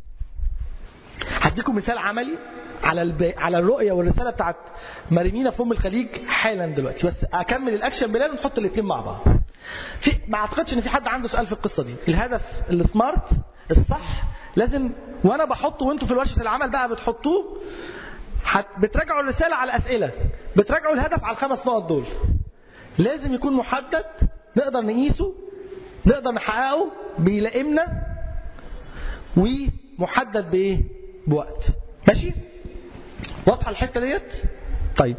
هديكم مثال عملي على الب... على الرؤية والرسالة بتاعت مريمينا في أم الخليج حالا دلوقتي، بس أكمل الأكشن بلان ونحط الاثنين مع بعض. في... ما أعتقدش إن في حد عنده سؤال في القصة دي. الهدف السمارت الصح لازم وأنا بحطه وأنتوا في ورشة العمل بقى بتحطوه، حت... بتراجعوا الرسالة على الأسئلة، بتراجعوا الهدف على الخمس نقط دول. لازم يكون محدد، نقدر نقيسه، نقدر نحققه، بيلائمنا، ومحدد بإيه؟ بوقت. ماشي؟ واضحة الحتة ديت؟ طيب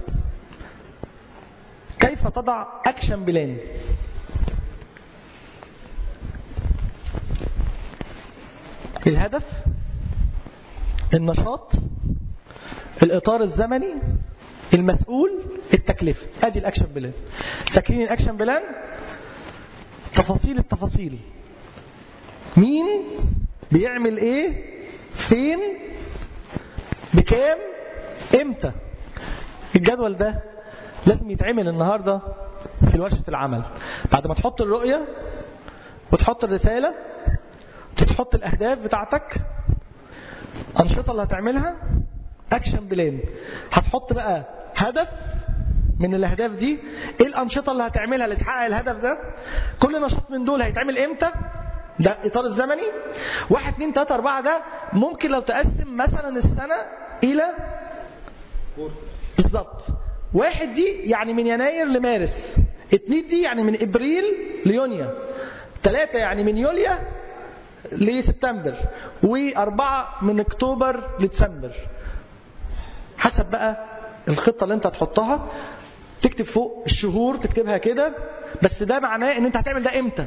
كيف تضع أكشن بلان؟ الهدف، النشاط، الإطار الزمني، المسؤول، التكلفة. ادي الاكشن بلان. فاكرين الاكشن بلان؟ تفاصيل التفاصيل. مين بيعمل ايه، فين، بكام، امتى. الجدول ده لازم يتعمل النهاردة في ورشة العمل. بعد ما تحط الرؤية وتحط الرسالة وتحط الاهداف بتاعتك، انشطة اللي هتعملها، اكشن بلان. هتحط بقى هدف من الاهداف دي، ايه الانشطه اللي هتعملها اللي تحقق الهدف ده، كل نشاط من دول هيتعمل امتى، ده اطار الزمني. واحد اتنين تلاته اربعه ده ممكن لو تقسم مثلا السنه الى بالظبط. واحد دي يعني من يناير لمارس، اتنين دي يعني من ابريل ليونيو، ثلاثه يعني من يوليو لسبتمبر، واربعه من اكتوبر لديسمبر. حسب بقى الخطة اللي انت هتحطها، تكتب فوق الشهور تكتبها كده، بس ده معناه ان انت هتعمل ده امتى،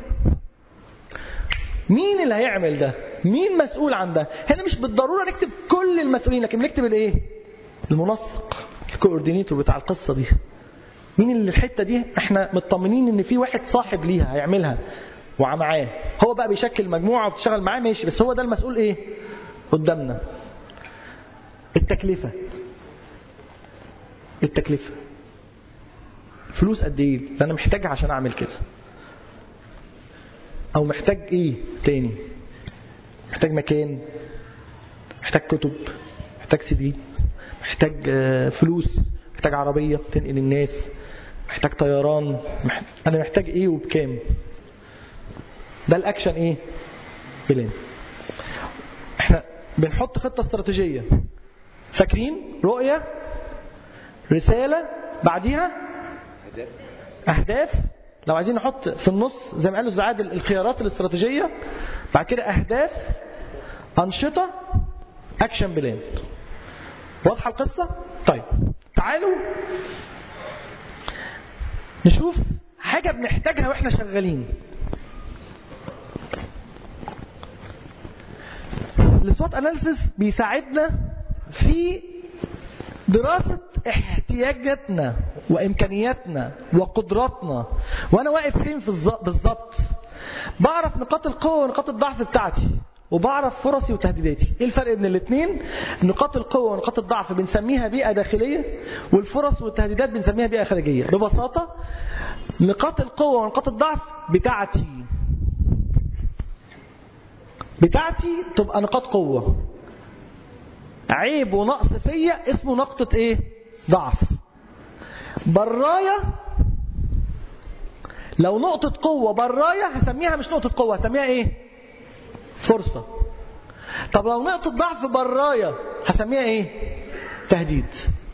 مين اللي هيعمل ده، مين مسؤول عن ده. هنا مش بالضرورة نكتب كل المسؤولين، لكن نكتب الايه، المنسق، الكوردينيتور بتاع القصة دي. مين اللي الحتة دي احنا مطمنين ان في واحد صاحب ليها هيعملها ومعاه، هو بقى بيشكل مجموعة وبتشتغل معاه ماشي، بس هو ده المسؤول ايه قدامنا. التكلفة، التكلفة فلوس قد ايه اللي انا محتاجها عشان اعمل كده، او محتاج ايه تاني، محتاج مكان، محتاج كتب، محتاج سي دي، محتاج فلوس، محتاج عربية تنقل الناس، محتاج طيران، انا محتاج ايه وبكام. ده الاكشن ايه بلان. احنا بنحط خطة استراتيجية، فاكرين رؤية، رسالة، بعديها أهداف، لو عايزين نحط في النص زي ما قالوا الزعاد الخيارات الاستراتيجية، بعد كده أهداف، أنشطة، أكشن بلان. واضحة القصة؟ طيب تعالوا نشوف حاجة بنحتاجها وإحنا شغالين. السوات أناليسيس بيساعدنا في دراسة احتياجاتنا وإمكانياتنا وقدراتنا، وأنا واقف فين في بالضبط. بعرف نقاط القوة ونقاط الضعف بتاعتي، وبعرف فرصي وتهديداتي. ايه الفرق بين الاثنين؟ نقاط القوة ونقاط الضعف بنسميها بيئة داخلية، والفرص والتهديدات بنسميها بيئة خارجية. ببساطة نقاط القوة ونقاط الضعف بتاعتي بتاعتي تبقى نقاط قوة، عيب ونقص فيا اسمه نقطة ايه؟ ضعف. برايا لو نقطة قوة برايا هسميها مش نقطة قوة، هسميها ايه؟ فرصة. طب لو نقطة ضعف برايا هسميها ايه؟ تهديد.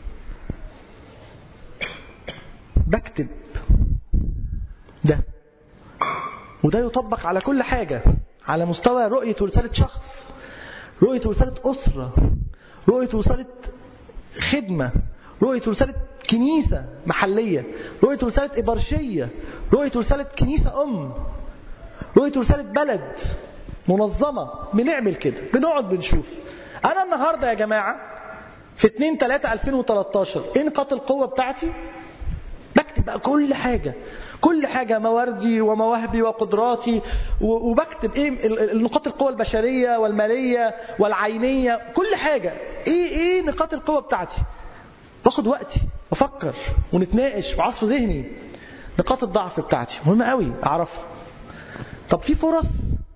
بكتب ده، وده يطبق على كل حاجة، على مستوى رؤية ورسالة شخص، رؤية ورسالة أسرة، رؤية ورسالة خدمة، رؤية ورسالة كنيسة محلية، رؤية ورسالة إبرشية، رؤية ورسالة كنيسة أم، رؤية ورسالة بلد منظمة. بنعمل كده، بنقعد بنشوف أنا النهاردة يا جماعة في اتنين تلاتة ألفين وتلاتاشر إيه نقاط القوة بتاعتي؟ بكتب بقى كل حاجة، كل حاجة، مواردي ومواهبي وقدراتي، وبكتب ايه نقاط القوة البشرية والمالية والعينية، كل حاجة. ايه ايه نقاط القوة بتاعتي؟ باخد وقتي افكر ونتناقش وعصف ذهني. نقاط الضعف بتاعتي مهمة قوي اعرفها. طب في فرص؟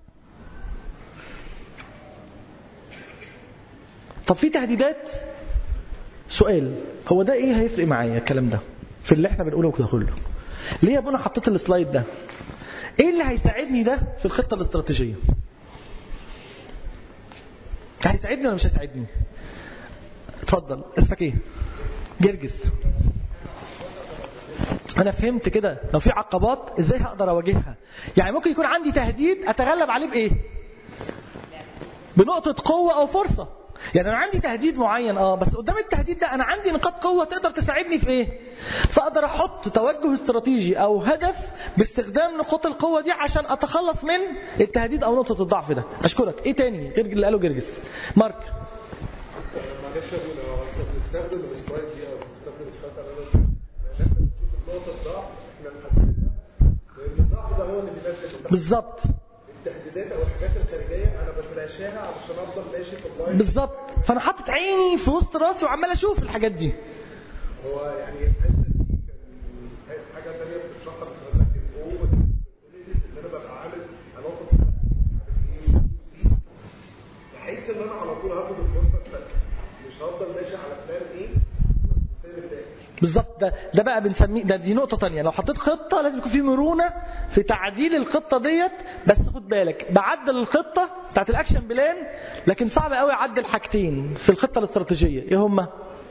طب في تهديدات؟ سؤال، هو ده ايه هيفرق معايا الكلام ده في اللي احنا بنقوله كده كله؟ ليه يا ابونا حطيت السلايد ده؟ ايه اللي هيساعدني ده في الخطة الاستراتيجية؟ هيساعدني ولا مش هيساعدني؟ اتفضل، اسمك ايه؟ جرجس. انا فهمت كده. لو في عقبات ازاي هقدر اواجهها؟ يعني ممكن يكون عندي تهديد اتغلب عليه بايه؟ بنقطة قوة او فرصة. يعني انا عندي تهديد معين اه بس قدام التهديد ده انا عندي نقاط قوة تقدر تساعدني في ايه؟ فاقدر احط توجه استراتيجي او هدف باستخدام نقاط القوة دي عشان اتخلص من التهديد او نقطة الضعف ده. اشكرك. ايه تاني غير اللي قاله جرجس؟ مارك. معلش يا ابونا، هو احنا بنستخدم السلايد دي او بنستخدم الشات اناليسيس لان احنا بنشوف نقطة الضعف احنا نحددها، لان الضعف ده هو اللي بيناسب بالظبط التهديدات او الحاجات الخارجيه انا بتلاشاها علشان افضل ماشي في اللاين بالظبط. فانا حاطط عيني في وسط راسي وعمال اشوف الحاجات دي. هو يعني الحته دي كان حاجه ثانيه بتشرحها بتقول لك القوه اللي انا ببقى عامل علاقه ايه بحيث ان انا على طول هاخد الفرصه الثانيه، مش هفضل ماشي على بلان ايه والسير الثاني. بالظبط. ده ده بقى بنسميه ده دي نقطة تانية. لو حطيت خطة لازم يكون في مرونة في تعديل الخطة ديت، بس خد بالك بعدل الخطة بتاعت الاكشن بلان، لكن صعب قوي اعدل حاجتين في الخطة الاستراتيجية. ايه هما؟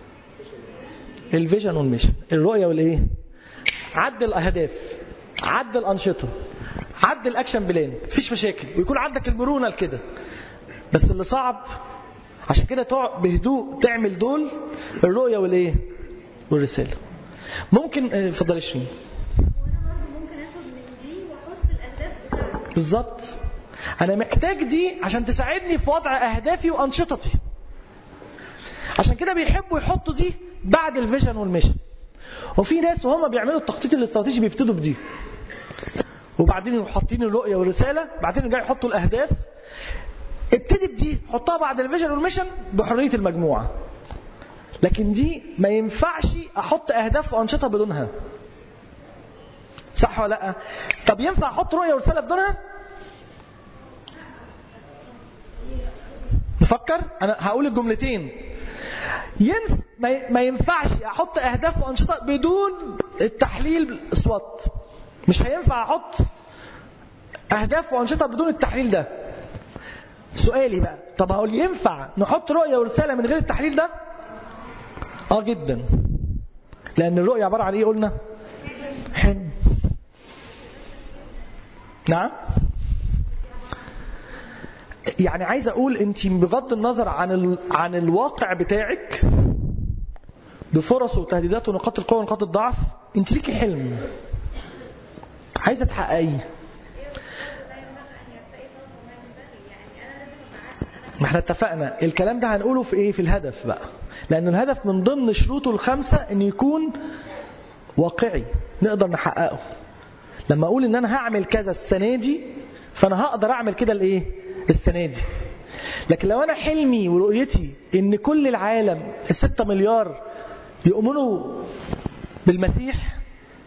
الفيجن والميشن، الرؤية والايه؟ عدل اهداف، عدل انشطة، عدل اكشن بلان، مفيش مشاكل، ويكون عندك المرونة لكده. بس اللي صعب عشان كده تقعد بهدوء تعمل دول، الرؤية والايه؟ والرسالة. ممكن اتفضلي شيرين. وانا برضه ممكن اخد من دي واحط الاهداف بتاعتي. بالظبط. انا محتاج دي عشان تساعدني في وضع اهدافي وانشطتي. عشان كده بيحبوا يحطوا دي بعد الفيجن والميشن. وفي ناس وهم بيعملوا التخطيط الاستراتيجي بيبتدوا بدي، وبعدين يروحوا حاطين الرؤية والرسالة، بعدين جاي يحطوا الاهداف. ابتدي بدي، حطها بعد الفيجن والميشن بحرية المجموعة. لكن دي ما ينفعش احط اهداف وانشطه بدونها. صح ولا لا؟ طب ينفع احط رؤيه ورساله بدونها؟ نفكر. انا هقول الجملتين. ينف... ما ينفعش احط اهداف وانشطه بدون التحليل سوات. مش هينفع احط اهداف وانشطه بدون التحليل ده. سؤالي بقى، طب هقول ينفع نحط رؤيه ورساله من غير التحليل ده؟ اه جدا. لأن الرؤية عبارة عن إيه قلنا؟ حلم. نعم. يعني عايز أقول أنت بغض النظر عن ال... عن الواقع بتاعك بفرصه وتهديداته ونقاط القوة ونقاط الضعف، أنت ليكي حلم عايزة تحققيه. ما احنا اتفقنا الكلام ده هنقوله في ايه؟ في الهدف بقى، لأن الهدف من ضمن شروطه الخمسة ان يكون واقعي نقدر نحققه. لما اقول ان انا هعمل كذا السنة دي فانا هقدر اعمل كده الايه؟ السنة دي. لكن لو انا حلمي ورؤيتي ان كل العالم الستة مليار يؤمنوا بالمسيح،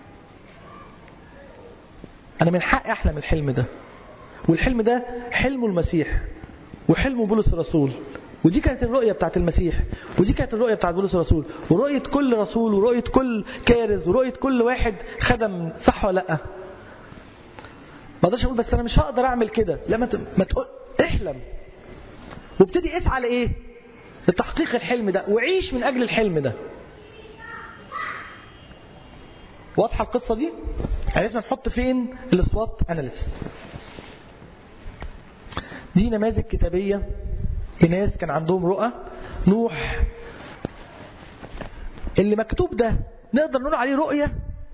انا من حقي احلم الحلم ده، والحلم ده حلمه المسيح وحلمه بولس الرسول، ودي كانت الرؤية بتاعت المسيح، ودي كانت الرؤية بتاعت بولس الرسول، ورؤية كل رسول، ورؤية كل كارز، ورؤية كل واحد خدم. صح ولا لا؟ ما اقدرش اقول بس انا مش هقدر اعمل كده. لما ت... ما تقول احلم وابتدي اسعى لايه؟ لتحقيق الحلم ده، وعيش من اجل الحلم ده. واضحه القصه دي؟ عرفنا نحط فين السوات اناليسيس. دي نماذج كتابيه لناس كان عندهم رؤى. نوح اللي مكتوب ده نقدر نقول عليه رؤيه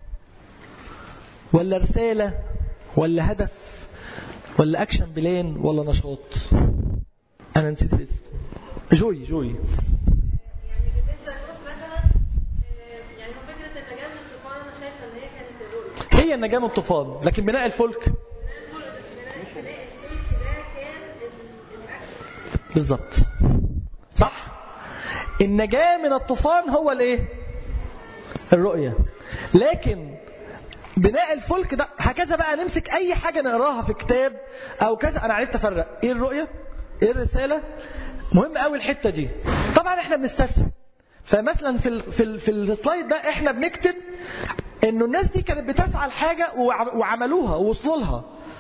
ولا رساله ولا هدف ولا اكشن بلان ولا نشاط؟ انا نسيت الاسم. جوي جوي يعني بالنسبه للروح مثلا، يعني فكره النجاه من الطوفان انا شايفه ان هي كانت الرؤيه، هي النجاه من الطوفان. لكن بناء الفلك بالظبط صح. النجاه من الطوفان هو الايه؟ الرؤيه. لكن بناء الفلك ده هكذا بقى. نمسك اي حاجه نقراها في كتاب او كذا، انا عرفت افرق ايه الرؤيه ايه الرساله. مهم قوي الحته دي. طبعا احنا بنستسهل. فمثلا في ال في ال في السلايد ده احنا بنكتب انه الناس دي كانت بتسعى لحاجه وعملوها ووصلوا لها،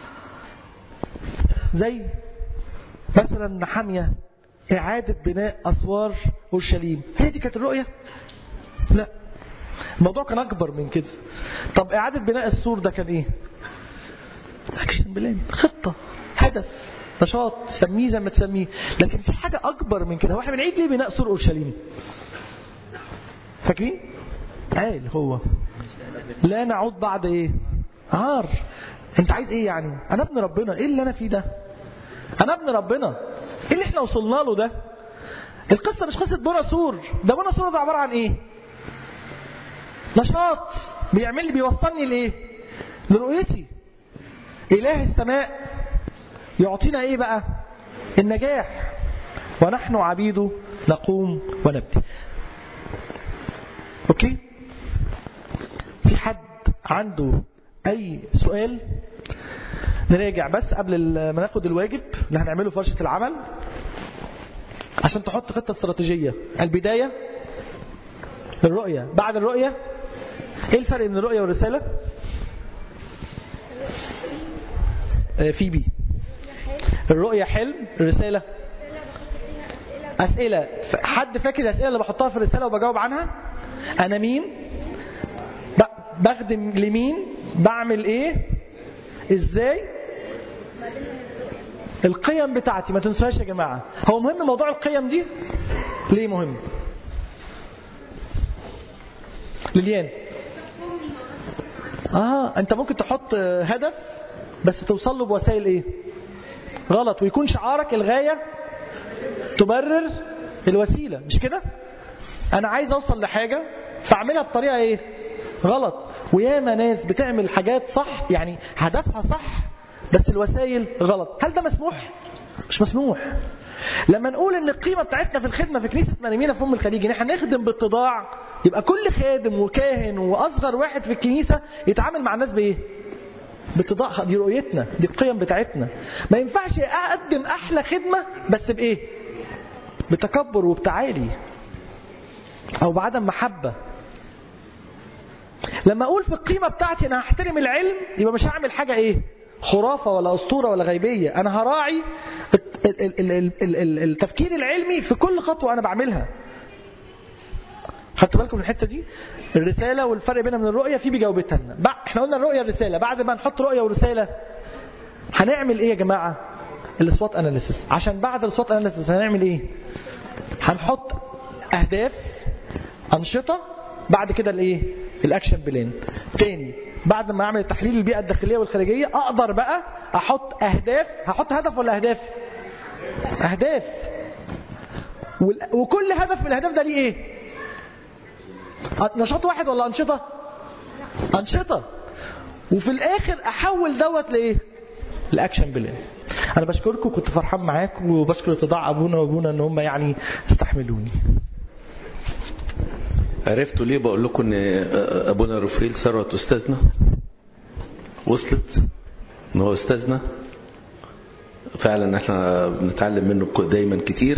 زي مثلا نحمية اعاده بناء اسوار اورشليم. هي دي كانت الرؤيه؟ لا، الموضوع كان اكبر من كده. طب اعاده بناء السور ده كان ايه؟ اكشن بلان، خطه، هدف، نشاط، سميه زي ما تسميه. لكن في حاجه اكبر من كده. هو احنا بنعيد ليه بناء سور اورشليم؟ فاكرين؟ قال هو لا نعود بعد ايه؟ عار. انت عايز ايه يعني؟ انا ابن ربنا. ايه اللي انا فيه ده؟ انا ابن ربنا. ايه اللي احنا وصلنا له ده؟ القصه مش قصه بناء سور. ده بناء سور ده عباره عن ايه؟ نشاط بيعمل لي بيوصلني لايه؟ لرؤيتي. اله السماء يعطينا ايه بقى؟ النجاح. ونحن عبيده نقوم ونبني. اوكي؟ في حد عنده اي سؤال؟ نراجع بس قبل ما ناخد الواجب اللي هنعمله في ورشة العمل عشان تحط خطة استراتيجية. البداية الرؤية. بعد الرؤية ايه الفرق بين الرؤية والرسالة؟ في بي الرؤية حلم، الرسالة أسئلة. حد فاكر الأسئلة اللي بحطها في الرسالة وبجاوب عنها؟ أنا مين؟ بخدم لمين؟ بعمل إيه؟ إزاي؟ القيم بتاعتي ما تنسوهاش يا جماعة. هو مهم موضوع القيم دي؟ ليه مهم؟ لليان آه أنت ممكن تحط هدف بس توصل له بوسائل إيه؟ غلط، ويكون شعارك الغاية تبرر الوسيلة. مش كده؟ أنا عايز أوصل لحاجة فأعملها بطريقة إيه؟ غلط. وياما ناس بتعمل حاجات صح، يعني هدفها صح بس الوسائل غلط. هل ده مسموح؟ مش مسموح. لما نقول ان القيمة بتاعتنا في الخدمة في كنيسة مريمينا في أم الخليج ان احنا نخدم باتضاع، يبقى كل خادم وكاهن واصغر واحد في الكنيسة يتعامل مع الناس بايه؟ باتضاع. دي رؤيتنا، دي القيم بتاعتنا. ما ينفعش اقدم احلى خدمة بس بايه؟ بتكبر وبتعالي او بعدم محبة. لما اقول في القيمة بتاعتي انا هحترم العلم، يبقى مش هعمل حاجة ايه؟ خرافة ولا أسطورة ولا غيبية. أنا هراعي التفكير العلمي في كل خطوة أنا بعملها. خدتوا بالكم من الحته دي؟ الرساله والفرق بينها من الرؤيه في بيجاوبتها لنا. احنا قلنا الرؤيه الرساله، بعد ما نحط رؤيه ورساله هنعمل ايه يا جماعه؟ السوات اناليسيس. عشان بعد السوات اناليسيس هنعمل ايه؟ هنحط اهداف، انشطه، بعد كده الايه؟ الاكشن بلان. تاني بعد ما اعمل تحليل البيئه الداخليه والخارجيه اقدر بقى احط اهداف. هحط هدف ولا اهداف؟ اهداف. وكل هدف من الاهداف ده ليه ايه؟ نشاط واحد ولا انشطه؟ انشطه. وفي الاخر احول دوت لايه؟ الاكشن بلان. انا بشكركم، كنت فرحان معاكم، وبشكر اتضاع ابونا وابونا ان هم يعني استحملوني. عرفتوا ليه بقول لكم ان ابونا رفيل ثروت استاذنا؟ وصلت ان هو استاذنا فعلا، احنا بنتعلم منه دايما كتير،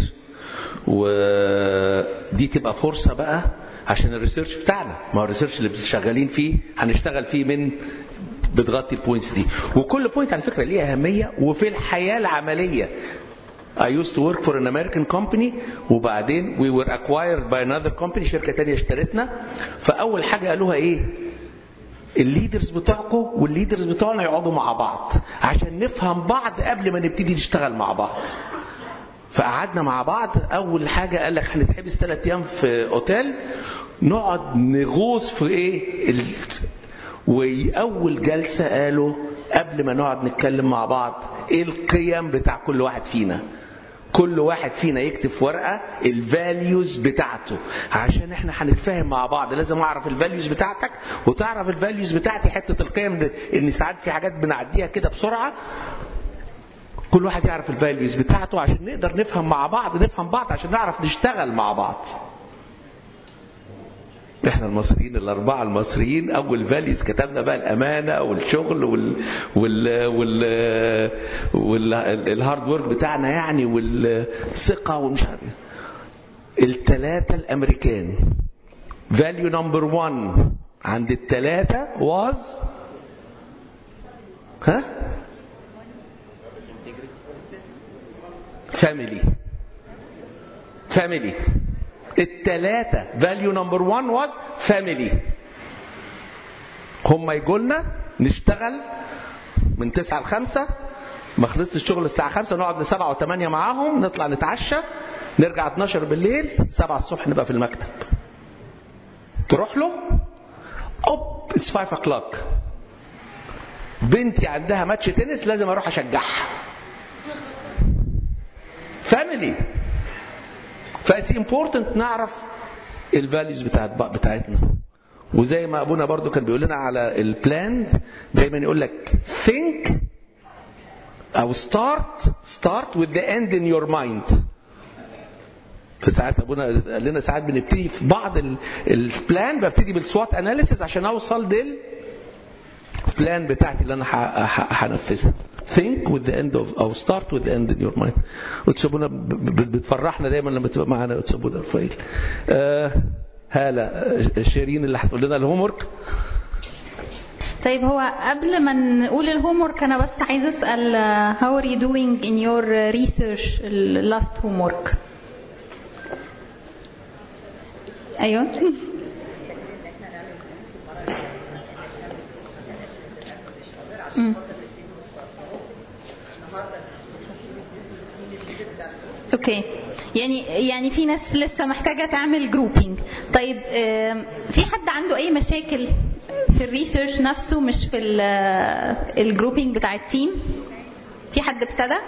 ودي تبقى فرصه بقى عشان الريسيرش بتاعنا. ما هو الريسيرش اللي شغالين فيه هنشتغل فيه من بتغطي البوينتس دي، وكل بوينت على فكره ليها اهميه. وفي الحياه العمليه I used to work for an American company، وبعدين we were acquired by another company، شركة تانية اشترتنا. فأول حاجة قالوها إيه؟ الليدرز بتوعكم والليدرز بتوعنا يقعدوا مع بعض عشان نفهم بعض قبل ما نبتدي نشتغل مع بعض. فقعدنا مع بعض. أول حاجة قال لك هنتحبس ثلاث أيام في أوتيل، نقعد نغوص في إيه؟ ال... وأول جلسة قالوا قبل ما نقعد نتكلم مع بعض إيه القيم بتاع كل واحد فينا. كل واحد فينا يكتب في ورقة الفاليوز بتاعته، عشان احنا هنتفاهم مع بعض. لازم اعرف الفاليوز بتاعتك وتعرف الفاليوز بتاعتي. حتة القيم دي ان ساعات في حاجات بنعديها كده بسرعة. كل واحد يعرف الفاليوز بتاعته عشان نقدر نفهم مع بعض، نفهم بعض عشان نعرف نشتغل مع بعض. احنا المصريين الاربعه المصريين اول فاليوز كتبنا بقى الامانه والشغل وال وال وال والهارد ورك بتاعنا يعني، والثقه ومش عارف. الثلاثه الامريكان فاليو نمبر واحد عند الثلاثه واز ها فاميلي. فاميلي. الثلاثة فاليو نمبر واحد واز فاميلي. هم يقولنا نشتغل من تسعة لخمسة، ما خلصت الشغل الساعة خمسة نقعد لسبعة وثمانية معاهم، نطلع نتعشى، نرجع اتناشر بالليل، سبعة الصبح نبقى في المكتب. تروح له اوب اتس خمسة o'clock، بنتي عندها ماتش تنس لازم اروح اشجعها. فاميلي. فاتس امبورتنت نعرف الفاليوز بتاعت بتاعتنا. وزي ما ابونا برضو كان بيقول لنا على البلان، دايما يقول لك think او start start with the end in your mind. فساعات ابونا قال لنا ساعات بنبتدي في بعض البلان ببتدي بالسوات اناليسيس عشان اوصل للبلان بتاعتي اللي انا هنفذها. think with the end of او start with the end in your mind. وتسابونا بتفرحنا دايما لما تبقى معانا وتسابونا رفايل. آه هالة شيرين اللي هتقول لنا الهوم ورك. طيب هو قبل ما نقول الهوم ورك انا بس عايز اسال how are you doing in your research last homework؟ ايوه امم اوكي. يعني يعني في ناس لسه محتاجه تعمل جروبينج. طيب في حد عنده اي مشاكل في الريسيرش نفسه مش في الجروبينج بتاع التيم؟ في حد ابتدى؟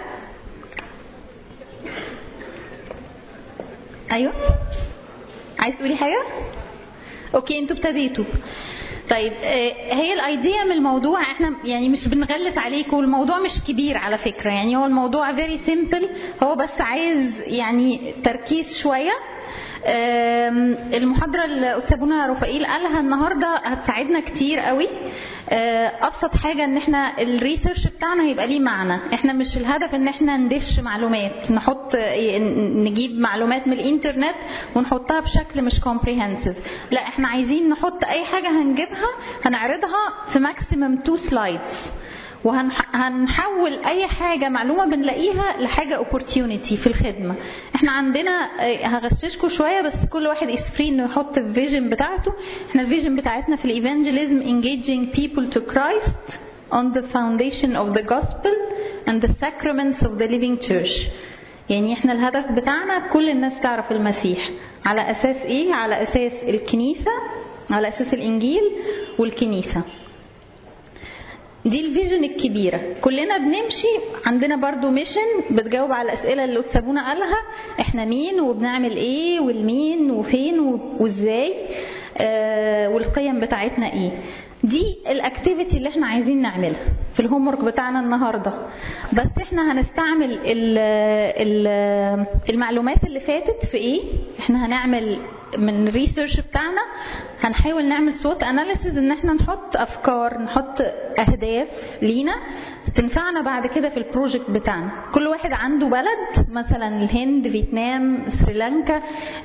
ايوه عايز تقولي حاجه؟ اوكي انتوا ابتديتوا. طيب هي الايديا من الموضوع، احنا يعني مش بنغلس عليكم، والموضوع مش كبير على فكره، يعني هو الموضوع very simple، هو بس عايز يعني تركيز شويه. المحاضره اللي استاذنا رفائيل قالها النهارده هتساعدنا كتير قوي. ابسط حاجه ان احنا الريسيرش بتاعنا هيبقى ليه معنى. احنا مش الهدف ان احنا ندش معلومات، نحط نجيب معلومات من الانترنت ونحطها بشكل مش كومبريهنسيف. لا، احنا عايزين نحط اي حاجه هنجيبها هنعرضها في ماكسيمم تو سلايدز، وهنحول اي حاجه معلومه بنلاقيها لحاجه opportunity في الخدمه. احنا عندنا هغششكم شويه بس كل واحد is free انه يحط الفيجن بتاعته. احنا الفيجن بتاعتنا في الايفانجيليزم engaging people to Christ on the foundation of the gospel and the sacraments of the living church. يعني احنا الهدف بتاعنا كل الناس تعرف المسيح. على اساس ايه؟ على اساس الكنيسه، على اساس الانجيل والكنيسه. دي الفيجن الكبيرة. كلنا بنمشي عندنا برضو ميشن بتجاوب على الأسئلة اللي أستاذنا قالها، احنا مين وبنعمل ايه والمين وفين وازاي آه والقيم بتاعتنا ايه. دي الاكتيفيتي اللي احنا عايزين نعملها في الهومورك بتاعنا النهاردة. بس احنا هنستعمل ال ال المعلومات اللي فاتت في ايه. احنا هنعمل من الريسيرش بتاعنا هنحاول نعمل سوت اناليسيز ان احنا نحط افكار، نحط اهداف لينا تنفعنا بعد كده في البروجكت بتاعنا. كل واحد عنده بلد، مثلا الهند، فيتنام، سريلانكا،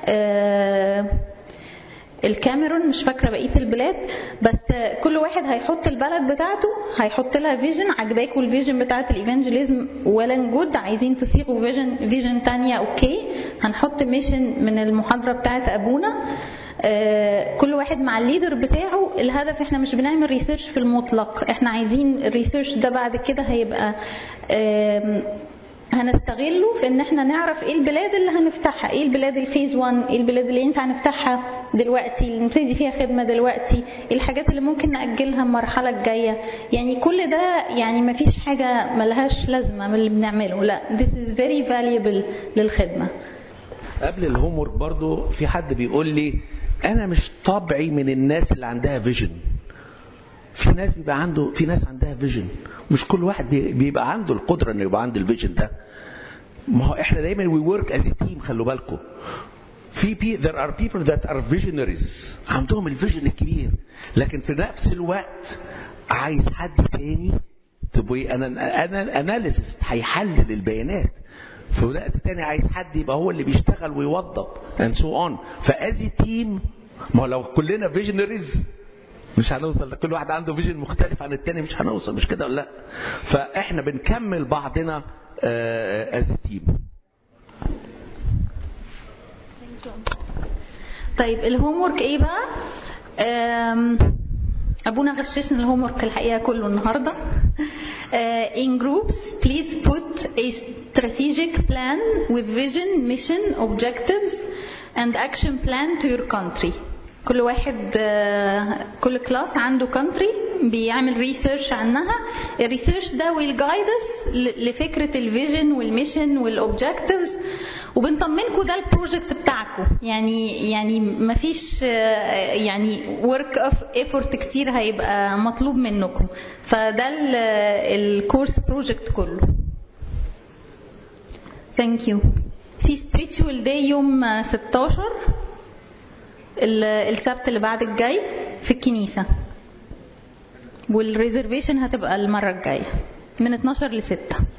آه الكاميرون، مش فاكره بقيه البلاد، بس كل واحد هيحط البلد بتاعته، هيحط لها فيجن. عجباكوا الفيجن بتاعه الايفانجيليزم ولا جود، عايزين تصيغوا فيجن فيجن ثانيه، اوكي. هنحط ميشن من المحاضره بتاعه ابونا. آه كل واحد مع الليدر بتاعه. الهدف احنا مش بنعمل ريسيرش في المطلق، احنا عايزين الريسيرش ده بعد كده هيبقى آه هنستغله في ان احنا نعرف ايه البلاد اللي هنفتحها، ايه البلاد الفيز واحد، ايه البلاد اللي ينفع نفتحها دلوقتي، اللي نبتدي فيها خدمه دلوقتي، ايه الحاجات اللي ممكن ناجلها المرحله الجايه. يعني كل ده يعني ما فيش حاجه ملهاش لازمه من اللي بنعمله، لا this is very valuable للخدمه. قبل الهومورك برضو في حد بيقول لي انا مش طبعي من الناس اللي عندها فيجن. في ناس بيبقى عنده في ناس عندها فيجن، مش كل واحد بيبقى عنده القدره انه يبقى عنده الفيجن ده. ما هو احنا دايما وي ورك از تيم. خلوا بالكم في بي there are people that are visionaries عندهم الفيجن الكبير، لكن في نفس الوقت عايز حد تاني تبقى انا انا اناليسيس هيحلل البيانات. في وقت تاني عايز حد يبقى هو اللي بيشتغل ويوظف and so on. فازي تيم، ما هو لو كلنا فيجنريز مش هنوصل. كل واحد عنده فيجن مختلف عن التاني، مش هنوصل، مش كده ولا لا؟ فاحنا بنكمل بعضنا از تيم. طيب الهومورك ايه بقى؟ ابونا غششنا الهومورك الحقيقه كله النهارده. in groups please put a strategic plan with vision, mission, objectives and action plan to your country. كل واحد كل كلاس عنده كونتري بيعمل ريسيرش عنها. الريسيرش ده ويل جايد اس لفكره الفيجن والميشن والاوبجكتيفز، وبنطمنكم ده البروجكت بتاعكم. يعني يعني مفيش يعني ورك اوف ايفورت كتير هيبقى مطلوب منكم. فده الكورس بروجكت كله. ثانك يو. في سبيريتشوال داي يوم ستاشر السبت اللي بعد الجاي في الكنيسة، والريزرفيشن هتبقى المرة الجاية من اتناشر لستة.